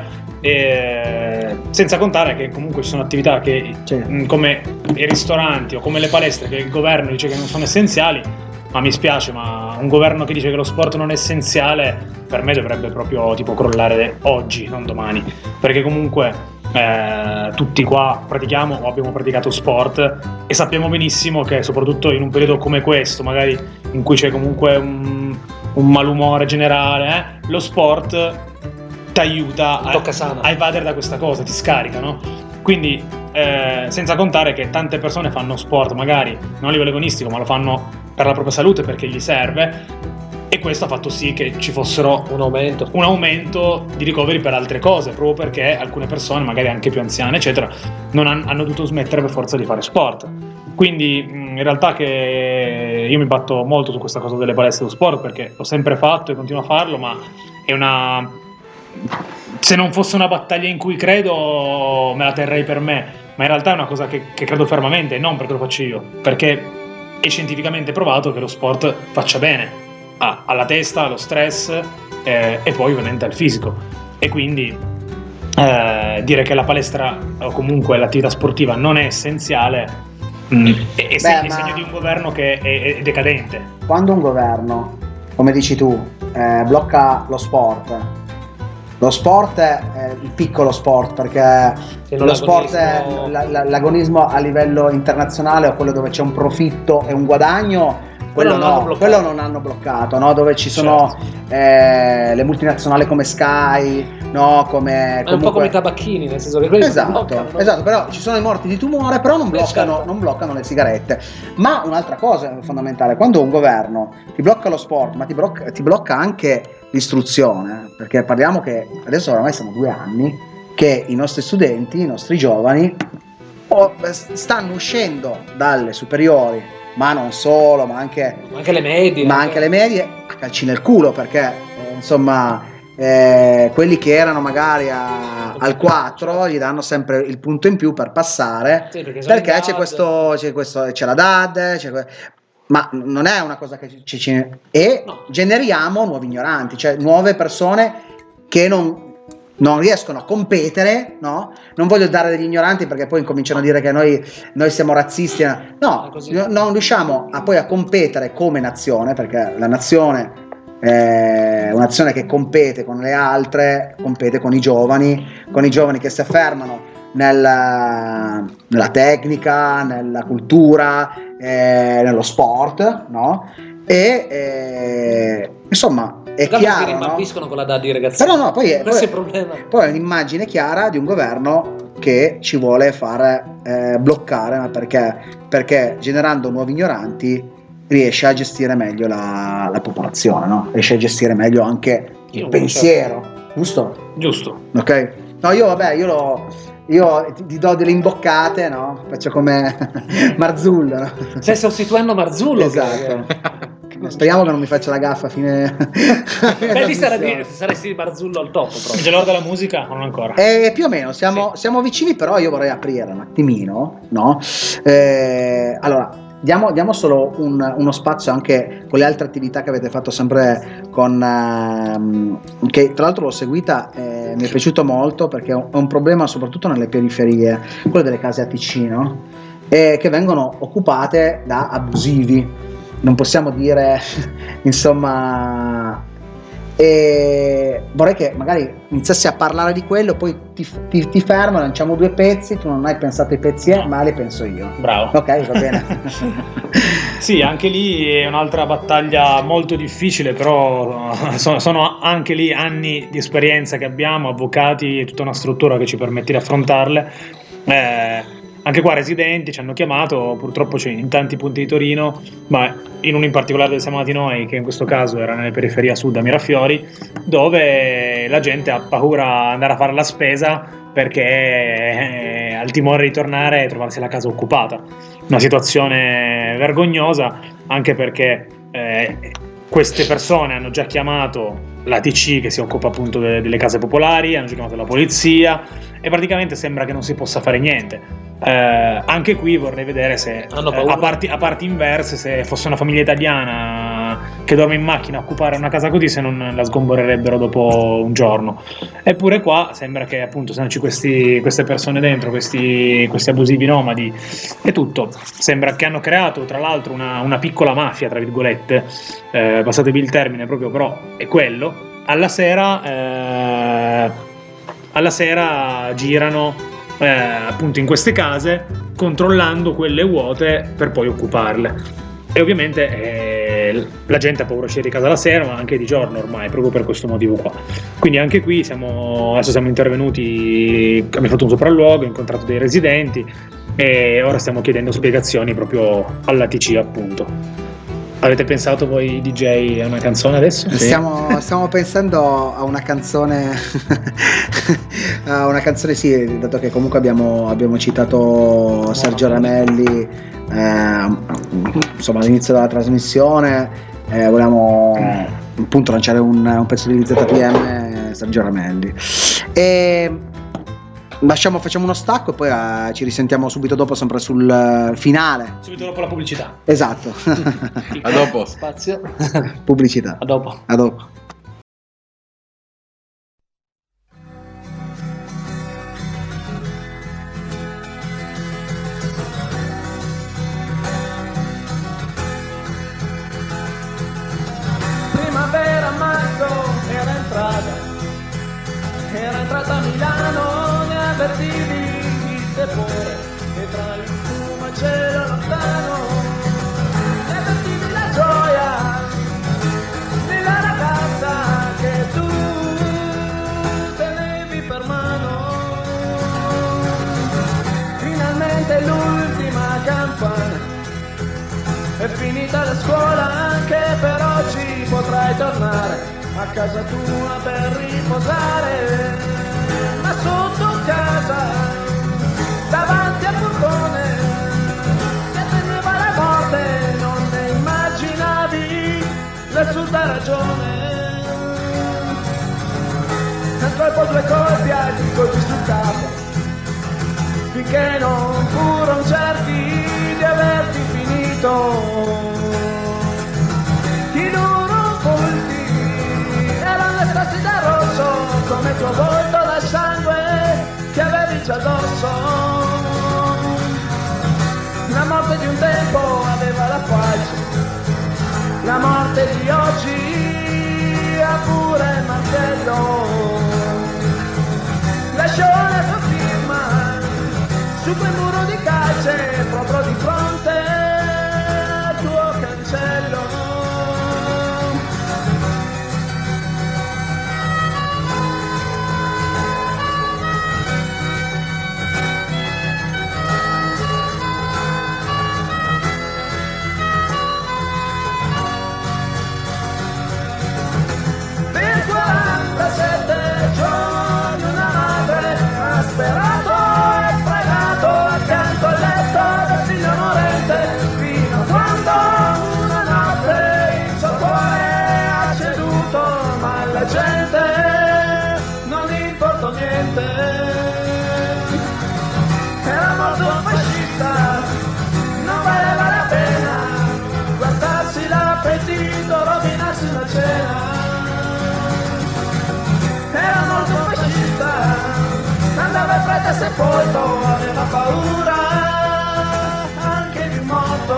Speaker 4: e senza contare che comunque ci sono attività che
Speaker 2: Sì.
Speaker 4: mh, come i ristoranti o come le palestre, che il governo dice che non sono essenziali, ma mi spiace, ma un governo che dice che lo sport non è essenziale per me dovrebbe proprio tipo crollare oggi, non domani, perché comunque Eh, tutti qua pratichiamo o abbiamo praticato sport e sappiamo benissimo che soprattutto in un periodo come questo, magari in cui c'è comunque un, un malumore generale, eh, lo sport ti aiuta a,
Speaker 3: Tocca sana.
Speaker 4: a evadere da questa cosa, ti scarica, no? Quindi eh, senza contare che tante persone fanno sport magari non a livello agonistico, ma lo fanno per la propria salute, perché gli serve, e questo ha fatto sì che ci fossero
Speaker 3: Un aumento.
Speaker 4: un aumento di ricoveri per altre cose, proprio perché alcune persone, magari anche più anziane eccetera, non han- hanno dovuto smettere per forza di fare sport. Quindi mh, in realtà che io mi batto molto su questa cosa delle palestre dello sport, perché l'ho sempre fatto e continuo a farlo, ma è una, se non fosse una battaglia in cui credo me la terrei per me, ma in realtà è una cosa che, che credo fermamente, e non perché lo faccio io, perché è scientificamente provato che lo sport faccia bene Ah, alla testa, allo stress eh, e poi ovviamente al fisico. e quindi eh, dire che la palestra o comunque l'attività sportiva non è essenziale mh, è, è,
Speaker 2: Beh,
Speaker 4: segno,
Speaker 2: ma-
Speaker 4: segno di un governo che è, è decadente.
Speaker 2: Quando un governo, come dici tu, eh, blocca lo sport, lo sport è eh, il piccolo sport, perché
Speaker 3: Sì, non
Speaker 2: lo sport è
Speaker 3: l'agonismo.
Speaker 2: la- la- l'agonismo a livello internazionale, o quello dove c'è un profitto e un guadagno, quello,
Speaker 3: Quello non hanno
Speaker 2: no,
Speaker 3: bloccato.
Speaker 2: quello non hanno bloccato, no? Dove ci sono eh, le multinazionali come Sky, no? Come
Speaker 3: È un po' come i tabacchini, nel senso che quelli
Speaker 2: Esatto,
Speaker 3: bloccano, no?
Speaker 2: esatto, però ci sono i morti di tumore, però non
Speaker 3: Eh,
Speaker 2: bloccano,
Speaker 3: certo.
Speaker 2: non bloccano le sigarette. Ma un'altra cosa fondamentale, quando un governo ti blocca lo sport, ma ti blocca, ti blocca anche l'istruzione, perché parliamo che adesso oramai sono due anni che i nostri studenti, i nostri giovani, o- stanno uscendo dalle superiori, ma non solo, ma anche
Speaker 3: Anche le medie.
Speaker 2: ma anche le medie a calci nel culo, perché eh, insomma eh, quelli che erano magari a- al quattro gli danno sempre il punto in più per passare,
Speaker 3: Sì, perché sono
Speaker 2: perché
Speaker 3: in
Speaker 2: c'è
Speaker 3: DAD.
Speaker 2: questo, c'è questo c'è la D A D, c'è que- ma non è una cosa che ci, ci- e
Speaker 3: No.
Speaker 2: generiamo nuovi ignoranti, cioè nuove persone che non non riescono a competere, no? Non voglio dare degli ignoranti perché poi incominciano a dire che noi, noi siamo razzisti. No,
Speaker 3: È così.
Speaker 2: no- non riusciamo a poi a competere come nazione, perché la nazione è una nazione che compete con le altre, compete con i giovani, con i giovani che si affermano nella, nella tecnica, nella cultura, eh, nello sport, no? E eh, insomma è
Speaker 3: Perché si
Speaker 2: chiaro, no?
Speaker 3: rimbambiscono con la D A D i ragazzini.
Speaker 2: Però no, poi è,
Speaker 3: Questo è il
Speaker 2: poi,
Speaker 3: problema.
Speaker 2: poi è un'immagine chiara di un governo che ci vuole fare eh, bloccare, ma perché? Perché generando nuovi ignoranti riesce a gestire meglio la, la popolazione, no? Riesce a gestire meglio anche il
Speaker 3: Io,
Speaker 2: pensiero, giusto?
Speaker 4: Giusto.
Speaker 2: Ok? No, io vabbè, io lo... Io ti, ti do delle imboccate, no? Faccio come Marzullo, no?
Speaker 3: Stai sostituendo Marzullo.
Speaker 2: Esatto. Speriamo che non mi faccia la gaffa a fine.
Speaker 3: Beh, lì saresti, saresti Marzullo al top proprio.
Speaker 4: C'è l'ora della musica o non ancora?
Speaker 2: Eh, più o meno, siamo, siamo vicini, però io vorrei aprire un attimino, no? Eh, allora, diamo, diamo solo un- uno spazio anche con le altre attività che avete fatto sempre con... ehm, che tra l'altro l'ho seguita, eh, mi è piaciuto molto perché è un, è un problema soprattutto nelle periferie, quello delle case a Ticino, eh, che vengono occupate da abusivi. Non possiamo dire, insomma, e vorrei che magari iniziassi a parlare di quello, poi ti, ti, ti fermo, lanciamo due pezzi, tu non hai pensato ai pezzi, eh, ma li penso io.
Speaker 4: Bravo.
Speaker 2: Ok, va bene.
Speaker 4: Sì, anche lì è un'altra battaglia molto difficile, però sono, sono anche lì anni di esperienza che abbiamo, avvocati e tutta una struttura che ci permette di affrontarle. Eh, anche qua residenti ci hanno chiamato, purtroppo c'è in tanti punti di Torino, ma in uno in particolare dove siamo andati noi, che in questo caso era nelle periferie a sud a Mirafiori, dove la gente ha paura di andare a fare la spesa perché eh, ha il timore di tornare e trovarsi la casa occupata. Una situazione vergognosa, anche perché eh, queste persone hanno già chiamato l'A T C che si occupa appunto de- delle case popolari, hanno già chiamato la polizia e praticamente sembra che non si possa fare niente. Eh, anche qui vorrei vedere se
Speaker 3: Hanno
Speaker 4: eh,
Speaker 3: paura.
Speaker 4: a, parti, a parti inverse, se fosse una famiglia italiana che dorme in macchina a occupare una casa così, se non la sgombererebbero dopo un giorno. Eppure qua sembra che appunto essendoci questi, queste persone dentro, questi, questi abusivi nomadi e tutto, sembra che hanno creato tra l'altro una, una piccola mafia tra virgolette, eh, passatevi il termine proprio, però è quello. Alla sera eh, alla sera girano eh, appunto in queste case controllando quelle vuote per poi occuparle. E ovviamente eh, la gente ha paura di uscire di casa la sera, ma anche di giorno ormai, proprio per questo motivo qua. Quindi anche qui siamo, adesso siamo intervenuti, abbiamo fatto un sopralluogo, incontrato dei residenti e ora stiamo chiedendo spiegazioni proprio all'A T C appunto. Avete pensato voi D J a una canzone adesso?
Speaker 2: Stiamo, stiamo pensando a una canzone, a una canzone sì, dato che comunque abbiamo, abbiamo citato Sergio Ramelli, eh, insomma all'inizio della trasmissione, eh, volevamo appunto lanciare un, un pezzo di Z P M, Sergio Ramelli. E lasciamo, facciamo uno stacco e poi eh, ci risentiamo subito dopo, sempre sul eh, finale.
Speaker 4: Subito dopo la pubblicità.
Speaker 2: Esatto.
Speaker 5: A dopo.
Speaker 3: Spazio.
Speaker 2: Pubblicità.
Speaker 3: A dopo.
Speaker 2: A dopo.
Speaker 1: cuore e tra il fumo e il cielo lontano e sentivi la gioia della ragazza che tu tenevi per mano. Finalmente l'ultima campana, è finita la scuola, anche per oggi potrai tornare a casa tua per riposare, ma sotto casa, davanti al portone, che teneva la morte, non ne immaginavi l'assurda ragione. Un colpo, due colpi, altri colpi sul capo, finché non furono certi di averti finito. I loro volti erano le stesse da rosso, come il tuo volto da sangue che avevi già addosso. La morte di un tempo aveva la pace, la morte di oggi ha pure il martello. Lasciò la sua firma su quel muro di calce, proprio di fronte al tuo cancello. Per quarantasette giorni una madre ha sperato e pregato accanto al letto del figlio morente, fino a quando una notte il suo cuore ha ceduto, ma alla gente non importò niente. Era morto un fascista, non valeva la pena guardarsi l'appetito, rovinarsi la cena. Era molto fascista, andava in fretta sepolto, aveva paura anche di un morto.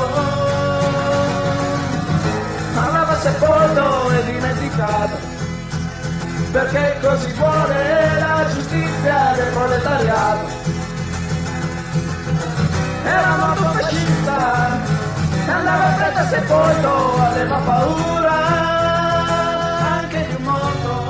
Speaker 1: Andava sepolto e dimenticato, perché così vuole la giustizia del proletariato. Era molto fascista, andava in fretta sepolto, aveva paura anche di un morto.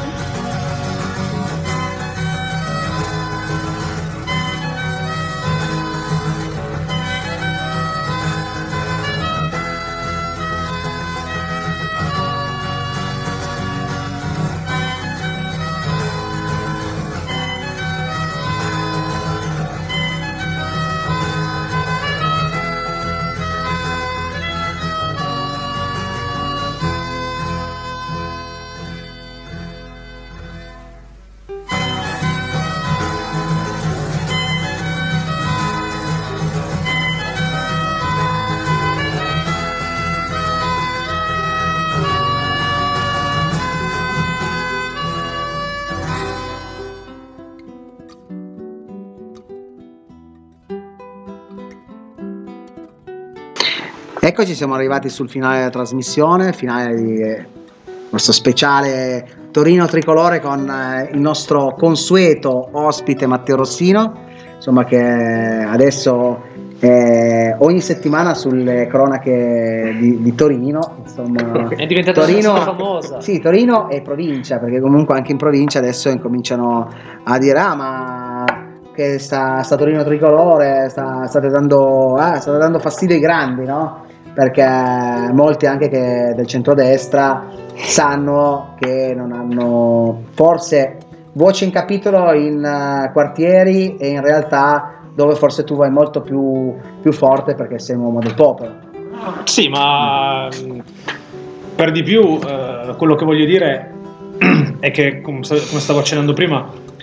Speaker 2: Eccoci, siamo arrivati sul finale della trasmissione, finale di eh, questo speciale Torino Tricolore con eh, il nostro consueto ospite Matteo Rossino, insomma, che adesso eh, ogni settimana sulle cronache di, di Torino, insomma,
Speaker 3: è diventata
Speaker 2: Torino,
Speaker 3: una famosa.
Speaker 2: Sì, Torino e provincia, perché comunque anche in provincia adesso incominciano a dire ah ma che sta, sta Torino Tricolore, sta, state, dando, ah, state dando fastidio ai grandi, no? Perché molti anche che del centrodestra sanno che non hanno forse voce in capitolo in uh, quartieri e in realtà dove forse tu vai molto più, più forte perché sei un uomo del popolo.
Speaker 4: Sì, ma per di più eh, quello che voglio dire è che, come stavo accennando prima,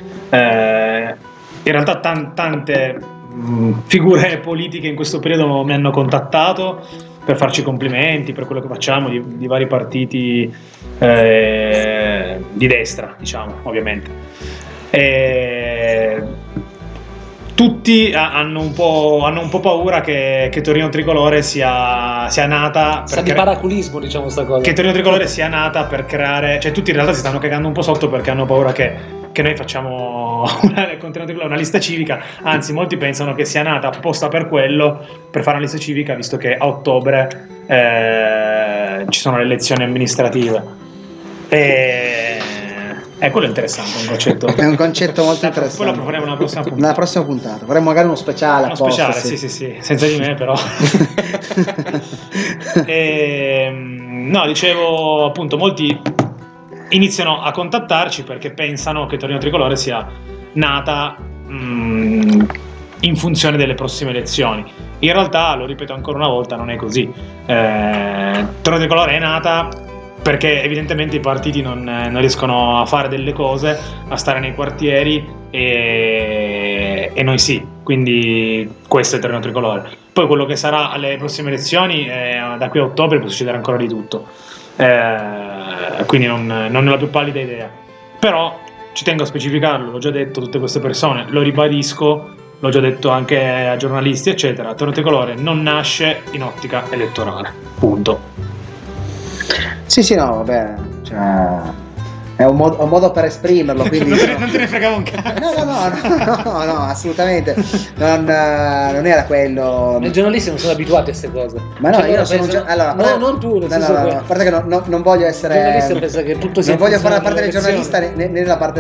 Speaker 4: eh, in realtà tan- tante mh, figure politiche in questo periodo mi hanno contattato per farci complimenti per quello che facciamo di, di vari partiti eh, di destra, diciamo, ovviamente. E tutti hanno un po', hanno un po' paura che, che Torino Tricolore sia, sia nata
Speaker 3: Sa di paraculismo, diciamo sta cosa.
Speaker 4: Che Torino Tricolore sia nata per creare, cioè tutti in realtà si stanno cagando un po' sotto perché hanno paura che, che noi facciamo una, con Torino Tricolore una lista civica, anzi molti pensano che sia nata apposta per quello, per fare una lista civica, visto che a ottobre eh, ci sono le elezioni amministrative. E Eh, quello è interessante, un concetto.
Speaker 2: È un concetto molto interessante.
Speaker 4: Poi lo proveremo nella prossima puntata.
Speaker 2: Nella prossima puntata. Avremo magari uno speciale.
Speaker 4: Uno
Speaker 2: apposta,
Speaker 4: speciale,
Speaker 2: sì.
Speaker 4: sì, sì, sì, senza di me però. e, no, dicevo appunto, molti iniziano a contattarci perché pensano che Torino Tricolore sia nata mh, in funzione delle prossime elezioni. In realtà, lo ripeto ancora una volta, non è così. Eh, Torino Tricolore è nata perché evidentemente i partiti non, non riescono a fare delle cose, a stare nei quartieri, e, e noi sì, quindi questo è il Torino Tricolore. Poi quello che sarà alle prossime elezioni, eh, da qui a ottobre può succedere ancora di tutto, eh, quindi non, non ho la più pallida idea. Però ci tengo a specificarlo, l'ho già detto a tutte queste persone, lo ribadisco, l'ho già detto anche a giornalisti eccetera, Torino Tricolore non nasce in ottica elettorale, punto.
Speaker 2: Sì, sì, no, vabbè, cioè, è un modo, un modo per esprimerlo, quindi
Speaker 4: non, te ne, non te ne fregava un cazzo.
Speaker 2: no, no, no, no, no, no, assolutamente non, eh, non era quello.
Speaker 3: I giornalisti non sono abituati a queste cose.
Speaker 2: Ma no,
Speaker 3: Cioè,
Speaker 2: io non sono un
Speaker 3: pensano-
Speaker 2: gio- allora,
Speaker 3: no,
Speaker 2: parte-
Speaker 3: non tu, nel
Speaker 2: no,
Speaker 3: senso
Speaker 2: no, no,
Speaker 3: che
Speaker 2: no, a parte che non, non- non voglio essere
Speaker 3: il giornalista pensa che tutto sia
Speaker 2: non voglio fare la parte del
Speaker 3: funzione
Speaker 2: giornalista
Speaker 3: delle
Speaker 2: né, né nella parte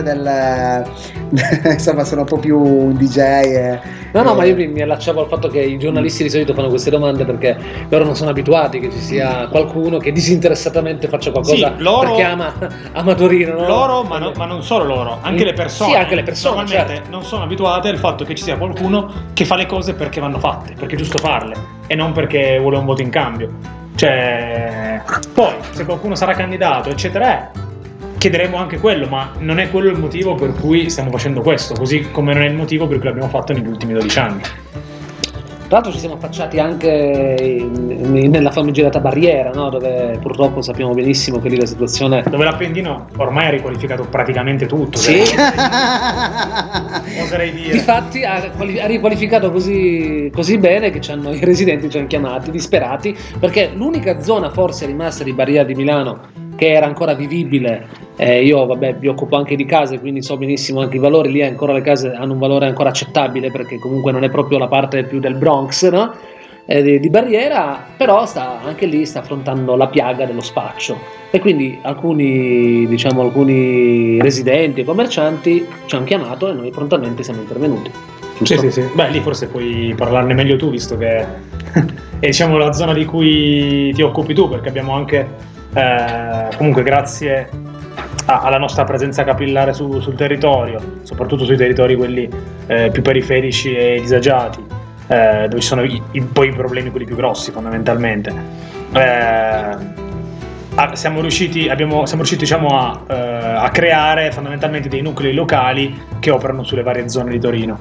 Speaker 2: del insomma sono un po' più un D J e,
Speaker 3: No, no,
Speaker 2: e-
Speaker 3: ma io mi, mi allacciavo al fatto che i giornalisti di solito fanno queste domande perché loro non sono abituati che ci sia qualcuno che disinteressatamente faccia qualcosa
Speaker 4: Sì, loro-
Speaker 3: perché ama, ama Torino, no?
Speaker 4: Loro, ma, no- ma non solo loro, anche
Speaker 3: Mm.
Speaker 4: le persone.
Speaker 3: Sì, anche le persone,
Speaker 4: normalmente
Speaker 3: certo.
Speaker 4: non sono abituate al fatto che ci sia qualcuno che fa le cose perché vanno fatte, perché è giusto farle e non perché vuole un voto in cambio. Cioè, poi se qualcuno sarà candidato, eccetera, eh, chiederemo anche quello, ma non è quello il motivo per cui stiamo facendo questo, così come non è il motivo per cui l'abbiamo fatto negli ultimi dodici anni.
Speaker 3: Tra l'altro ci siamo affacciati anche in- in- nella famigerata barriera, no? Dove purtroppo sappiamo benissimo che lì la situazione
Speaker 4: Dove l'Appendino ormai ha riqualificato praticamente tutto.
Speaker 3: Sì.
Speaker 4: cioè, oserei dire.
Speaker 3: Difatti ha, quali- ha riqualificato così, così bene che ci hanno- i residenti ci hanno chiamati disperati, perché l'unica zona forse rimasta di Barriera di Milano che era ancora vivibile, eh, io vabbè mi occupo anche di case quindi so benissimo anche i valori, lì ancora le case hanno un valore ancora accettabile perché comunque non è proprio la parte più del Bronx, no? Eh, di, di Barriera, però sta, anche lì sta affrontando la piaga dello spaccio e quindi alcuni, diciamo, alcuni residenti e commercianti ci hanno chiamato e noi prontamente siamo intervenuti.
Speaker 4: Sì, sì, sì. Beh, lì forse puoi parlarne meglio tu, visto che è diciamo la zona di cui ti occupi tu, perché abbiamo anche eh, comunque grazie a- alla nostra presenza capillare su- sul territorio, soprattutto sui territori quelli eh, più periferici e disagiati, eh, dove ci sono i, i- poi i problemi quelli più grossi fondamentalmente. Eh, ah, siamo riusciti, abbiamo, siamo riusciti diciamo a, eh, a creare fondamentalmente dei nuclei locali che operano sulle varie zone di Torino.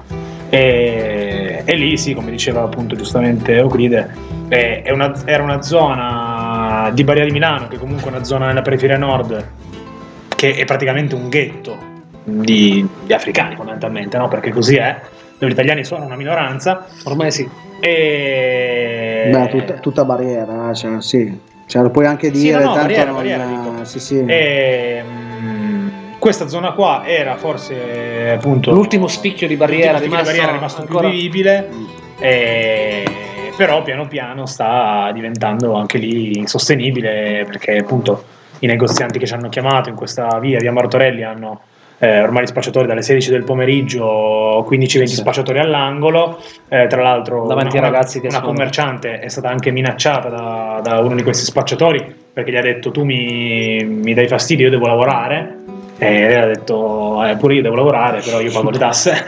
Speaker 4: E, e lì sì, come diceva appunto giustamente Euclide, è, è una, era una zona di Barriera di Milano, che comunque è una zona nella periferia nord, che è praticamente un ghetto di, di africani fondamentalmente, no? Perché così è, dove gli italiani sono una minoranza.
Speaker 3: Ormai sì.
Speaker 4: E
Speaker 2: Beh, tutta, tutta Barriera, cioè, sì, cioè, lo puoi anche
Speaker 4: Sì,
Speaker 2: dire
Speaker 4: no, no,
Speaker 2: tanto
Speaker 4: Barriera,
Speaker 2: non-
Speaker 4: Barriera, dico.
Speaker 2: sì, sì.
Speaker 4: E, mm, questa zona qua era forse appunto
Speaker 3: L'ultimo spicchio di Barriera,
Speaker 4: l'ultimo spicchio di Barriera è rimasto
Speaker 3: ancora-
Speaker 4: più vivibile, e, però piano piano sta diventando anche lì insostenibile, perché appunto i negozianti che ci hanno chiamato in questa via, via Martorelli, hanno eh, ormai gli spacciatori dalle sedici del pomeriggio, quindici venti
Speaker 3: Sì.
Speaker 4: spacciatori all'angolo, eh, tra l'altro
Speaker 3: Davanti
Speaker 4: una,
Speaker 3: ai ragazzi che
Speaker 4: una
Speaker 3: sono-
Speaker 4: commerciante è stata anche minacciata da, da uno di questi spacciatori, perché gli ha detto tu mi, mi dai fastidio, io devo lavorare, e lei ha detto eh, pure io devo lavorare, però io pago le tasse.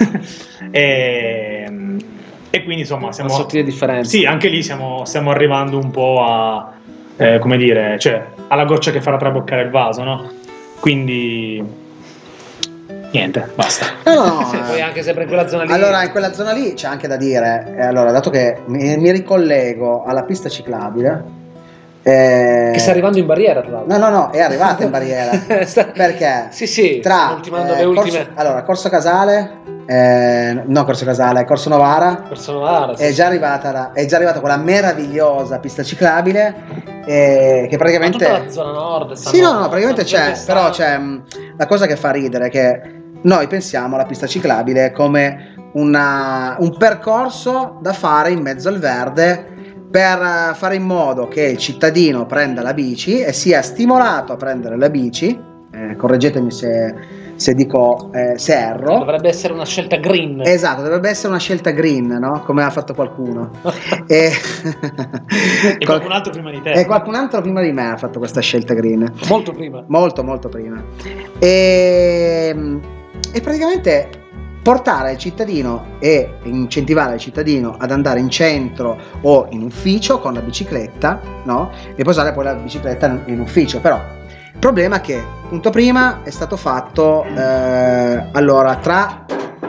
Speaker 4: e, e quindi insomma siamo
Speaker 3: Una sottile differenza.
Speaker 4: sì, anche lì siamo, stiamo arrivando un po' a eh, come dire, cioè alla goccia che farà traboccare il vaso, no? Quindi niente, basta.
Speaker 2: No, no,
Speaker 3: Sì,
Speaker 2: eh.
Speaker 3: poi anche sempre in quella zona lì.
Speaker 2: Allora, in quella zona lì c'è anche da dire, eh, allora, dato che mi, mi ricollego alla pista ciclabile, eh,
Speaker 3: Che sta arrivando in Barriera, tra l'altro.
Speaker 2: no, no, no, è arrivata in Barriera.
Speaker 3: Sta-
Speaker 2: Perché?
Speaker 3: Sì, sì,
Speaker 2: Tra
Speaker 3: stiamo ultimando
Speaker 2: eh,
Speaker 3: le
Speaker 2: Corso-
Speaker 3: ultime.
Speaker 2: allora, Corso Casale, eh, no Corso Casale, Corso Novara.
Speaker 3: Corso Novara, sì.
Speaker 2: È già arrivata la, è già arrivata quella meravigliosa pista ciclabile eh, che praticamente
Speaker 3: Ma tutta la zona nord.
Speaker 2: sì, no, no, praticamente c'è,
Speaker 3: questa...
Speaker 2: però c'è mh, la cosa che fa ridere è che noi pensiamo alla pista ciclabile come una, un percorso da fare in mezzo al verde per fare in modo che il cittadino prenda la bici e sia stimolato a prendere la bici. Eh, correggetemi se, se dico eh, se erro.
Speaker 3: Dovrebbe essere una scelta green.
Speaker 2: Esatto, dovrebbe essere una scelta green, no? Come ha fatto qualcuno. e...
Speaker 4: e qualcun altro prima di te.
Speaker 2: E qualcun altro prima di me ha fatto questa scelta green.
Speaker 3: Molto prima.
Speaker 2: Molto, molto prima. E, e praticamente portare il cittadino e incentivare il cittadino ad andare in centro o in ufficio con la bicicletta, no? E posare poi la bicicletta in ufficio. Però il problema è che, punto prima, è stato fatto eh, allora tra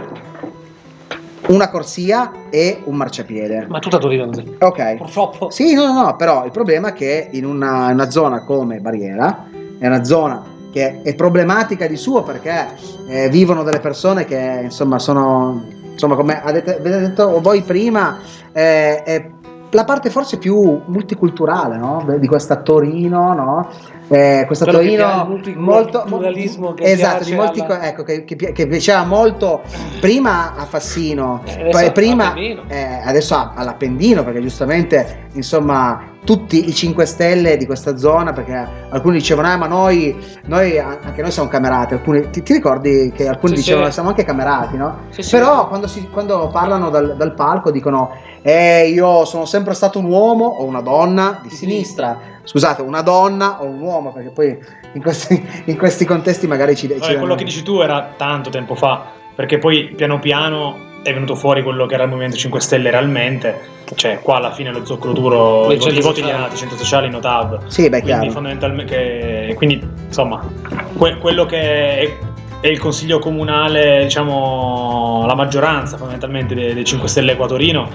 Speaker 2: una corsia e un marciapiede.
Speaker 3: Ma tutta Torino così.
Speaker 2: Ok.
Speaker 3: Purtroppo.
Speaker 2: Sì, no, no, no, però il problema è che in una, una zona come Barriera, è una zona che è problematica di suo perché eh, vivono delle persone che insomma sono, insomma come avete, avete detto voi prima, eh, è la parte forse più multiculturale, no? Di questa Torino, no? Eh, questa
Speaker 3: Quello
Speaker 2: Torino
Speaker 3: che
Speaker 2: molto
Speaker 3: pluralismo che
Speaker 2: esatto,
Speaker 3: piace
Speaker 2: di molti,
Speaker 3: alla...
Speaker 2: ecco, che, che, che piaceva molto prima a Fassino,
Speaker 3: Eh,
Speaker 2: poi prima
Speaker 3: Appendino.
Speaker 2: eh, adesso a- all'Appendino, perché giustamente insomma tutti i cinque Stelle di questa zona, perché alcuni dicevano eh, ma noi, noi anche noi siamo camerati, alcuni, ti, ti ricordi che alcuni
Speaker 3: Sì,
Speaker 2: dicevano
Speaker 3: sì.
Speaker 2: siamo anche camerati, no?
Speaker 3: Sì, sì.
Speaker 2: Però quando, si, quando parlano dal, dal palco dicono eh, io sono sempre stato un uomo o una donna di sinistra. Scusate, una donna o un uomo, perché poi in questi, in questi contesti magari ci, ci
Speaker 4: Vabbè, quello che dici tu era tanto tempo fa, perché poi piano piano è venuto fuori quello che era il Movimento cinque Stelle realmente, cioè qua alla fine lo zoccolo duro,
Speaker 3: I
Speaker 4: i voti,
Speaker 3: centri
Speaker 4: i voti
Speaker 3: sociali.
Speaker 4: li ha dati, i centri sociali, no T A V.
Speaker 2: Sì, beh,
Speaker 4: Quindi
Speaker 2: chiaro.
Speaker 4: fondamentalmente, che- quindi insomma, que- quello che è, è il consiglio comunale, diciamo la maggioranza fondamentalmente dei, dei cinque Stelle qua a Torino,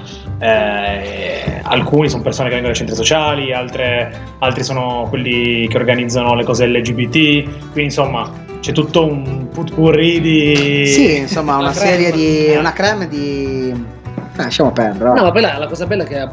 Speaker 4: eh, alcuni sono persone che vengono dai centri sociali, altre, altri sono quelli che organizzano le cose L G B T, quindi insomma c'è tutto un putpurri di...
Speaker 2: Sì, insomma, una
Speaker 3: Una
Speaker 2: serie
Speaker 3: creme.
Speaker 2: di una creme di eh, lasciamo perdere. va.
Speaker 3: No, ma poi la, la cosa bella è che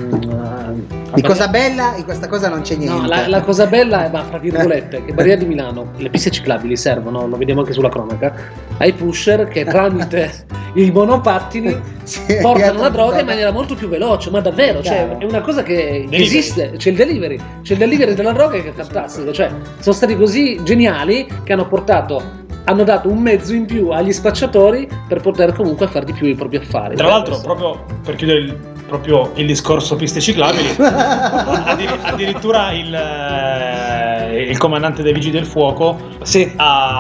Speaker 3: um,
Speaker 2: Di cosa bella in questa cosa non c'è niente.
Speaker 3: No, la, la cosa bella è, ma fra virgolette, che Barriera di Milano, le piste ciclabili servono, lo vediamo anche sulla cronaca, ai pusher che tramite i monopattini
Speaker 2: Sì,
Speaker 3: portano la
Speaker 2: è
Speaker 3: droga in maniera molto più veloce, ma davvero, cioè,
Speaker 2: Chiaro.
Speaker 3: è una cosa che
Speaker 4: Delivery.
Speaker 3: esiste, c'è il delivery, c'è il delivery della droga che è fantastico, cioè sono stati così geniali che hanno portato hanno dato un mezzo in più agli spacciatori per poter comunque far di più i propri affari.
Speaker 4: Tra l'altro, proprio per chiudere il, proprio il discorso piste ciclabili, addir- addirittura il, eh, il comandante dei Vigili del Fuoco
Speaker 3: Sì.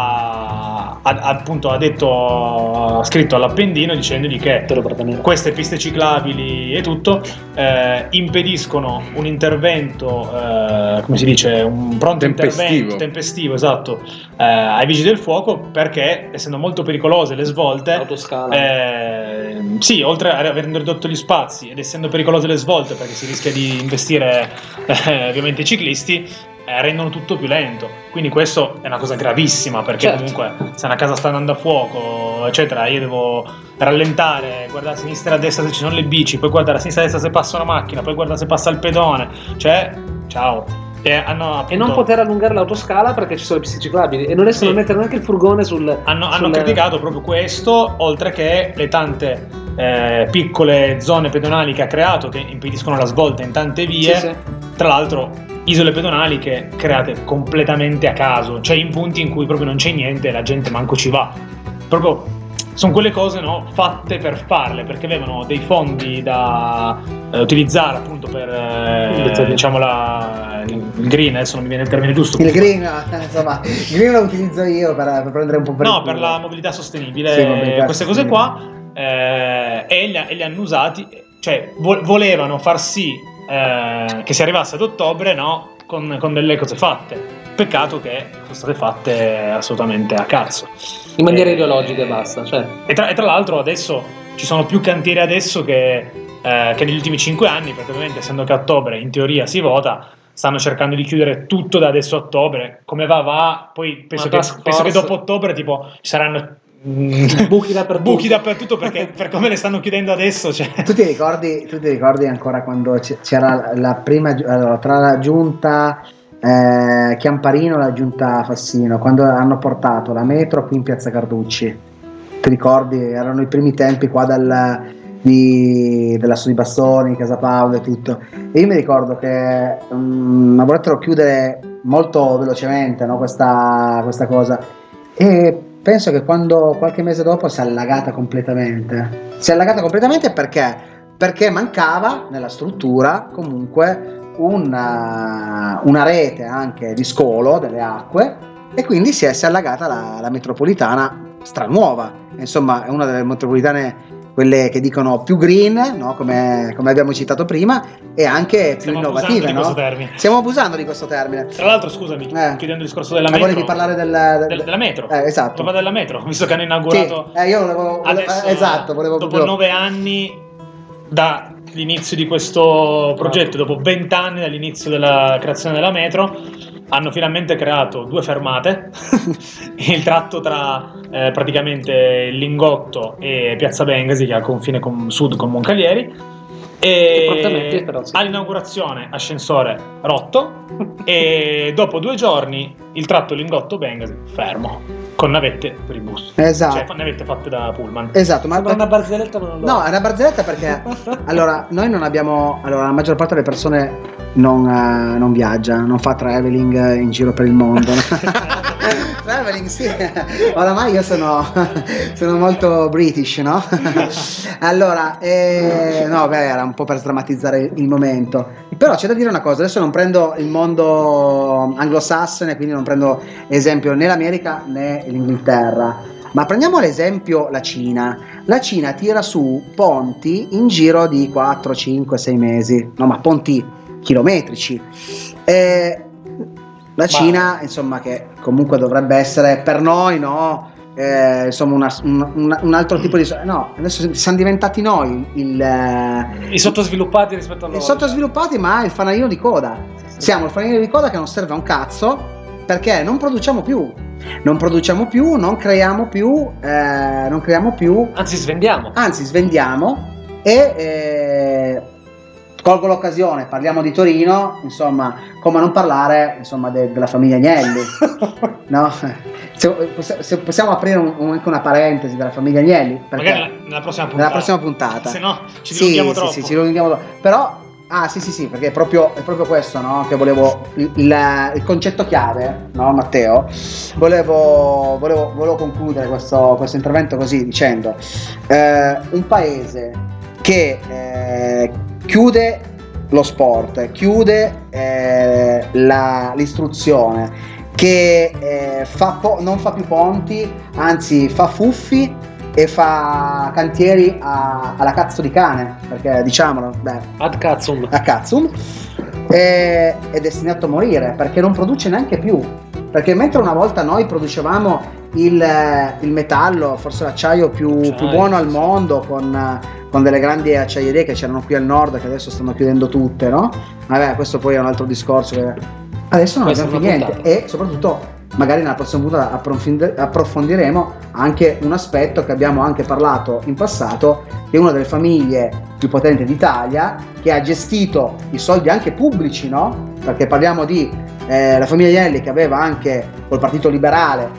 Speaker 4: ha, ha- appunto ha detto, ha scritto all'Appendino dicendogli che
Speaker 3: Te lo porto nero.
Speaker 4: queste piste ciclabili e tutto eh, impediscono un intervento, eh, come si dice, un pronto
Speaker 5: Tempestivo.
Speaker 4: intervento tempestivo, esatto, eh, ai Vigili del Fuoco, perché essendo molto pericolose le svolte,
Speaker 3: Autoscala.
Speaker 4: eh, sì, oltre ad aver ridotto gli spazi ed essendo pericolose le svolte perché si rischia di investire eh, ovviamente i ciclisti, eh, rendono tutto più lento. Quindi questo è una cosa gravissima, perché
Speaker 3: Certo.
Speaker 4: comunque se una casa sta andando a fuoco eccetera, io devo rallentare, guardare a sinistra e a destra se ci sono le bici, poi guardare a sinistra e a destra se passa una macchina, poi guardare se passa il pedone, cioè ciao. E, hanno,
Speaker 3: E
Speaker 4: appunto,
Speaker 3: non poter allungare l'autoscala perché ci sono le piste ciclabili e non riescono
Speaker 4: Sì.
Speaker 3: a mettere neanche il furgone sul
Speaker 4: hanno, hanno
Speaker 3: sul-
Speaker 4: criticato proprio questo, oltre che le tante eh, piccole zone pedonali che ha creato che impediscono la svolta in tante vie.
Speaker 3: Sì, sì.
Speaker 4: Tra l'altro isole pedonali che create completamente a caso, cioè in punti in cui proprio non c'è niente e la gente manco ci va. Proprio sono quelle cose, no, fatte per farle, perché avevano dei fondi da eh, utilizzare appunto per eh, diciamo la, il green, adesso non mi viene il termine giusto.
Speaker 2: Il green, eh, insomma, il green lo utilizzo io per, per prendere un po' per
Speaker 4: No,
Speaker 2: il
Speaker 4: per
Speaker 2: culo.
Speaker 4: la mobilità sostenibile,
Speaker 2: Sì, mobilità
Speaker 4: queste cose
Speaker 2: sostenibile.
Speaker 4: qua, eh, e, li, e li hanno usati, cioè vo- volevano far sì eh, che si arrivasse ad ottobre, no, con, con delle cose fatte. Peccato che sono state fatte assolutamente a cazzo.
Speaker 3: in maniera
Speaker 4: Eh,
Speaker 3: ideologica e basta, cioè.
Speaker 4: E tra, e tra l'altro adesso ci sono più cantieri adesso che, eh, che negli ultimi cinque anni, perché ovviamente essendo che a ottobre in teoria si vota, stanno cercando di chiudere tutto da adesso a ottobre. Come va va, poi penso,
Speaker 3: Una
Speaker 4: che,
Speaker 3: task
Speaker 4: penso che
Speaker 3: force.
Speaker 4: dopo ottobre tipo ci saranno
Speaker 3: buchi dappertutto,
Speaker 4: buchi dappertutto perché per come le stanno chiudendo adesso, cioè.
Speaker 2: Tu ti ricordi, tu ti ricordi ancora quando c- c'era la prima gi- allora, tra la giunta eh, Chiamparino e la giunta Fassino, quando hanno portato la metro qui in Piazza Carducci? Ti ricordi? Erano i primi tempi qua dal, di, dell'Asso di Bastoni, Casa Paolo e tutto. E io mi ricordo che um, volettero chiudere molto velocemente, no, questa, questa cosa. E penso che quando qualche mese dopo si è allagata completamente. Si è allagata completamente perché? Perché mancava nella struttura comunque una, una rete anche di scolo delle acque e quindi si è, si è allagata la, la metropolitana stranuova. Insomma, è una delle metropolitane quelle che dicono più green, no? come, come abbiamo citato prima, e anche più
Speaker 4: Stiamo
Speaker 2: innovative.
Speaker 4: abusando di
Speaker 2: No?
Speaker 4: questo termine.
Speaker 2: Stiamo abusando di questo termine.
Speaker 4: Tra l'altro, scusami,
Speaker 2: Eh.
Speaker 4: chiudendo il discorso della
Speaker 2: Ah,
Speaker 4: metro.
Speaker 2: volevi parlare del,
Speaker 4: del- della metro.
Speaker 2: Eh, esatto.
Speaker 4: Proprio della metro, visto che hanno inaugurato.
Speaker 2: Sì, eh, io volevo, volevo-
Speaker 4: adesso,
Speaker 2: eh, esatto, volevo
Speaker 4: dopo
Speaker 2: proprio-
Speaker 4: nove anni dall'inizio di questo progetto, dopo vent'anni dall'inizio della creazione della metro, hanno finalmente creato due fermate, il tratto tra eh, praticamente Lingotto e Piazza Bengasi, che è al confine con, sud con Moncalieri.
Speaker 3: Che prontamente,
Speaker 4: E
Speaker 3: però, sì.
Speaker 4: all'inaugurazione ascensore rotto e dopo due giorni il tratto Lingotto Bengasi fermo con navette per i bus,
Speaker 2: Esatto.
Speaker 4: cioè navette fatte da pullman.
Speaker 2: Esatto, ma
Speaker 3: Sembra una barzelletta, ma non lo
Speaker 2: no,
Speaker 3: è.
Speaker 2: è una barzelletta perché allora noi non abbiamo, allora la maggior parte delle persone non, eh, non viaggia, non fa traveling in giro per il mondo. Traveling sì, oramai io sono, sono molto British, no? Allora, eh, no, beh, era un po' per sdrammatizzare il momento, però c'è da dire una cosa, adesso non prendo il mondo anglosassone, quindi non prendo esempio né l'America né l'Inghilterra, ma prendiamo l'esempio la Cina. La Cina tira su ponti in giro di quattro, cinque, sei mesi, no, ma ponti chilometrici. E la Cina, insomma, che comunque dovrebbe essere per noi, no? Eh, insomma, una- un, un- un altro tipo di. No, adesso siamo diventati noi il. eh,
Speaker 3: I sottosviluppati rispetto a loro.
Speaker 2: i sottosviluppati, ma il fanalino di coda. Siamo il fanalino di coda che non serve a un cazzo perché non produciamo più. Non produciamo più, non creiamo più, eh, non creiamo più,
Speaker 3: Anzi, svendiamo.
Speaker 2: anzi svendiamo e eh, colgo l'occasione, parliamo di Torino, insomma, come non parlare insomma de- della famiglia Agnelli, no? Se, se possiamo aprire un- un- anche una parentesi della famiglia Agnelli, perché
Speaker 4: Magari nella, nella prossima puntata.
Speaker 2: nella prossima puntata.
Speaker 4: Se no ci
Speaker 2: Sì,
Speaker 4: dilunghiamo
Speaker 2: sì,
Speaker 4: troppo.
Speaker 2: sì, ci dilunghiamo troppo. Però, ah sì sì sì, perché è proprio, è proprio questo, no? Che volevo, il, il- il concetto chiave, no Matteo? Volevo, volevo, volevo concludere questo, questo intervento così dicendo, eh, un paese che eh, chiude lo sport, chiude eh, la- l'istruzione, che eh, fa po- non fa più ponti, anzi fa fuffi e fa cantieri a- alla cazzo di cane, perché diciamolo, beh,
Speaker 3: Ad cazzum.
Speaker 2: a cazzum, è, è destinato a morire perché non produce neanche più. Perché mentre una volta noi producevamo il, il metallo, forse l'acciaio più,
Speaker 3: Acciaio,
Speaker 2: più buono al
Speaker 3: sì.
Speaker 2: mondo, con, con delle grandi acciaierie che c'erano qui al nord, che adesso stanno chiudendo tutte, no? Vabbè, questo poi è un altro discorso. Che adesso non
Speaker 3: Questa
Speaker 2: abbiamo
Speaker 3: è
Speaker 2: più
Speaker 3: una
Speaker 2: niente.
Speaker 3: puntata.
Speaker 2: E soprattutto, magari nella prossima puntata approfondi- approfondiremo anche un aspetto che abbiamo anche parlato in passato, che è una delle famiglie più potenti d'Italia, che ha gestito i soldi anche pubblici, no? Perché parliamo di eh, la famiglia Agnelli, che aveva anche col Partito Liberale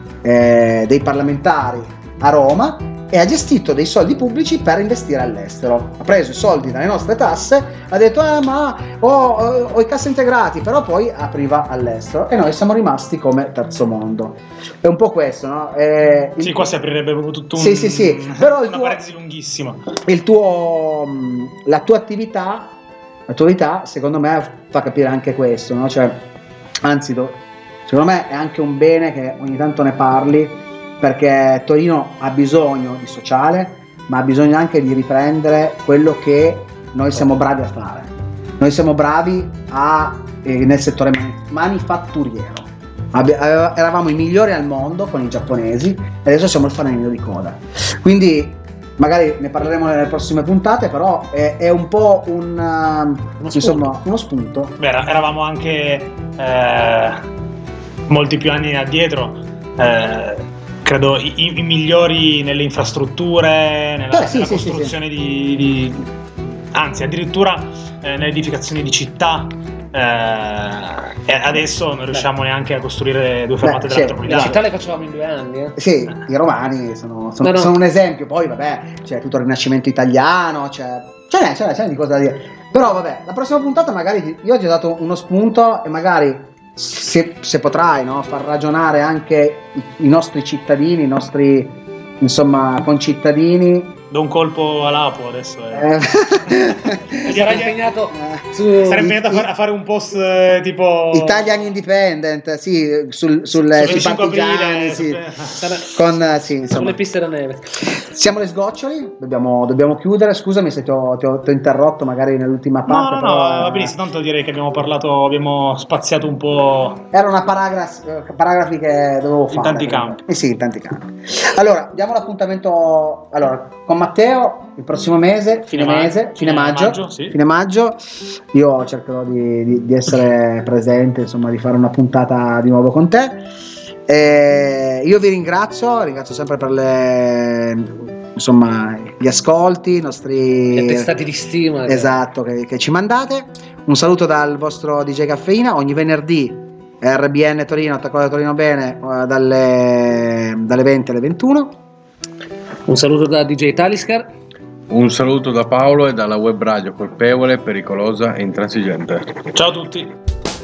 Speaker 2: eh, dei parlamentari a Roma, e ha gestito dei soldi pubblici per investire all'estero. Ha preso i soldi dalle nostre tasse, ha detto ah ma ho, ho- ho i cassa integrati, però poi apriva all'estero e noi siamo rimasti come terzo mondo. È un po' questo, no? Eh, il-
Speaker 4: Sì, qua si aprirebbe proprio tutto un,
Speaker 2: Sì, sì, sì, però il
Speaker 4: una
Speaker 2: tuo-
Speaker 4: parentesi lunghissima.
Speaker 2: il tuo, mh, la tua attività, la tua attività, secondo me fa capire anche questo, no? Cioè, anzi, do- secondo me è anche un bene che ogni tanto ne parli, perché Torino ha bisogno di sociale, ma ha bisogno anche di riprendere quello che noi siamo bravi a fare. Noi siamo bravi a, eh, nel settore mani- manifatturiero. Abbi- aveva- eravamo i migliori al mondo con i giapponesi e adesso siamo il fanalino di coda. Quindi magari ne parleremo nelle prossime puntate, però è, è un po' un uh, insomma uno spunto.
Speaker 4: Beh, era- eravamo anche eh, molti più anni addietro, eh, credo i, i migliori nelle infrastrutture, nella,
Speaker 2: eh, sì,
Speaker 4: nella
Speaker 2: sì,
Speaker 4: costruzione
Speaker 2: sì, sì.
Speaker 4: Di, di anzi addirittura eh, nell'edificazione di città. Eh, e adesso non riusciamo Beh. neanche a costruire due fermate
Speaker 2: Beh,
Speaker 4: della
Speaker 2: sì,
Speaker 4: metropolitana.
Speaker 3: Le città le facevamo in due anni, eh?
Speaker 2: Sì, i romani sono, sono, no, no. sono un esempio. Poi vabbè, c'è tutto il Rinascimento italiano, c'è ce n'è, ce n'è, ce n'è di cosa da dire. Però vabbè, la prossima puntata magari io ti ho dato uno spunto e magari se, se potrai, no, far ragionare anche i, i nostri cittadini, i nostri insomma concittadini.
Speaker 4: Do un colpo all'Apo adesso.
Speaker 2: Eh.
Speaker 3: Sarà impegnato,
Speaker 2: su,
Speaker 4: sarà impegnato a, fare, a fare un post eh, tipo
Speaker 2: Italian Independent, sì, sul, sul, sui partigiani, sì, con sì, insomma,
Speaker 3: sulle piste da neve.
Speaker 2: Siamo le sgoccioli, dobbiamo, dobbiamo chiudere. Scusami se ti ho, ti ho, ti ho interrotto magari nell'ultima parte.
Speaker 4: No, no,
Speaker 2: però,
Speaker 4: no, va benissimo. Tanto direi che abbiamo parlato, abbiamo spaziato un po'.
Speaker 2: Era una paragraf, paragrafi che dovevo fare.
Speaker 4: In tanti campi.
Speaker 2: Eh sì, in tanti campi. Allora, diamo l'appuntamento. Allora, con Matteo il prossimo mese, fine, fine mese, fine, fine maggio, maggio sì. fine maggio. Io cercherò di, di, di essere presente, insomma, di fare una puntata di nuovo con te. Eh, io vi ringrazio, ringrazio sempre per le, insomma, gli ascolti, i nostri
Speaker 3: le testate di stima,
Speaker 2: esatto, che, che ci mandate. Un saluto dal vostro D J Caffeina ogni venerdì R B N Torino, Attacco Torino Bene, dalle, dalle venti alle ventuno.
Speaker 3: Un saluto da D J Talisker.
Speaker 5: Un saluto da Paolo e dalla web radio colpevole, pericolosa e intransigente.
Speaker 4: Ciao a tutti.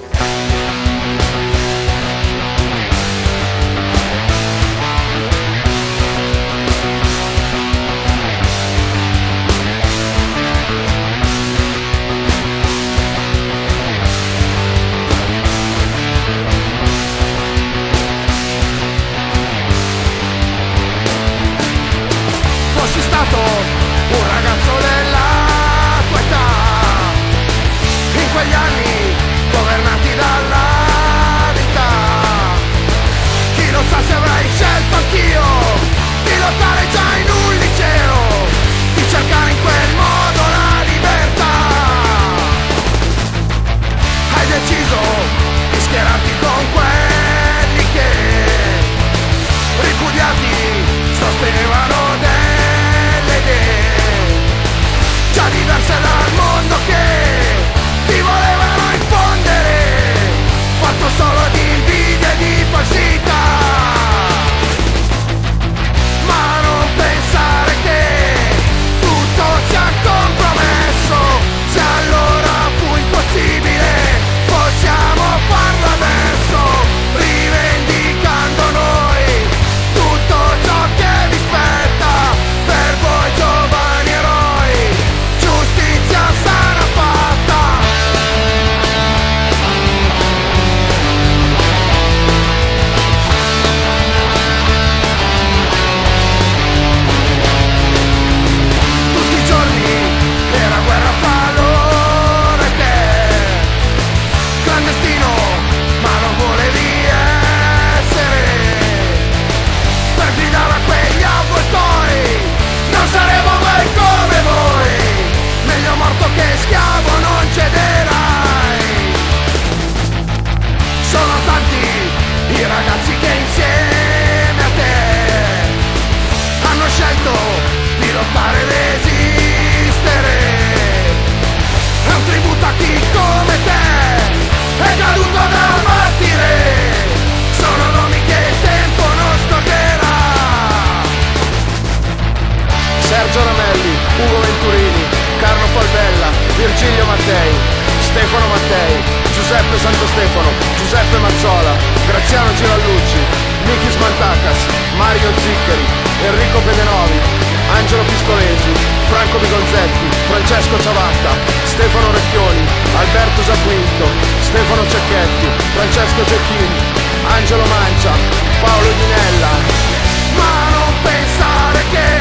Speaker 1: Virgilio Mattei, Stefano Mattei, Giuseppe Santostefano, Giuseppe Mazzola, Graziano Girallucci, Mikis Mantacas, Mario Ziccheri, Enrico Pedenovi, Angelo Pistolesi, Franco Bigonzetti, Francesco Ciavatta, Stefano Recchioni, Alberto Giaquinto, Stefano Cecchetti, Francesco Cecchini, Angelo Mancia, Paolo Dinella. Ma non pensare che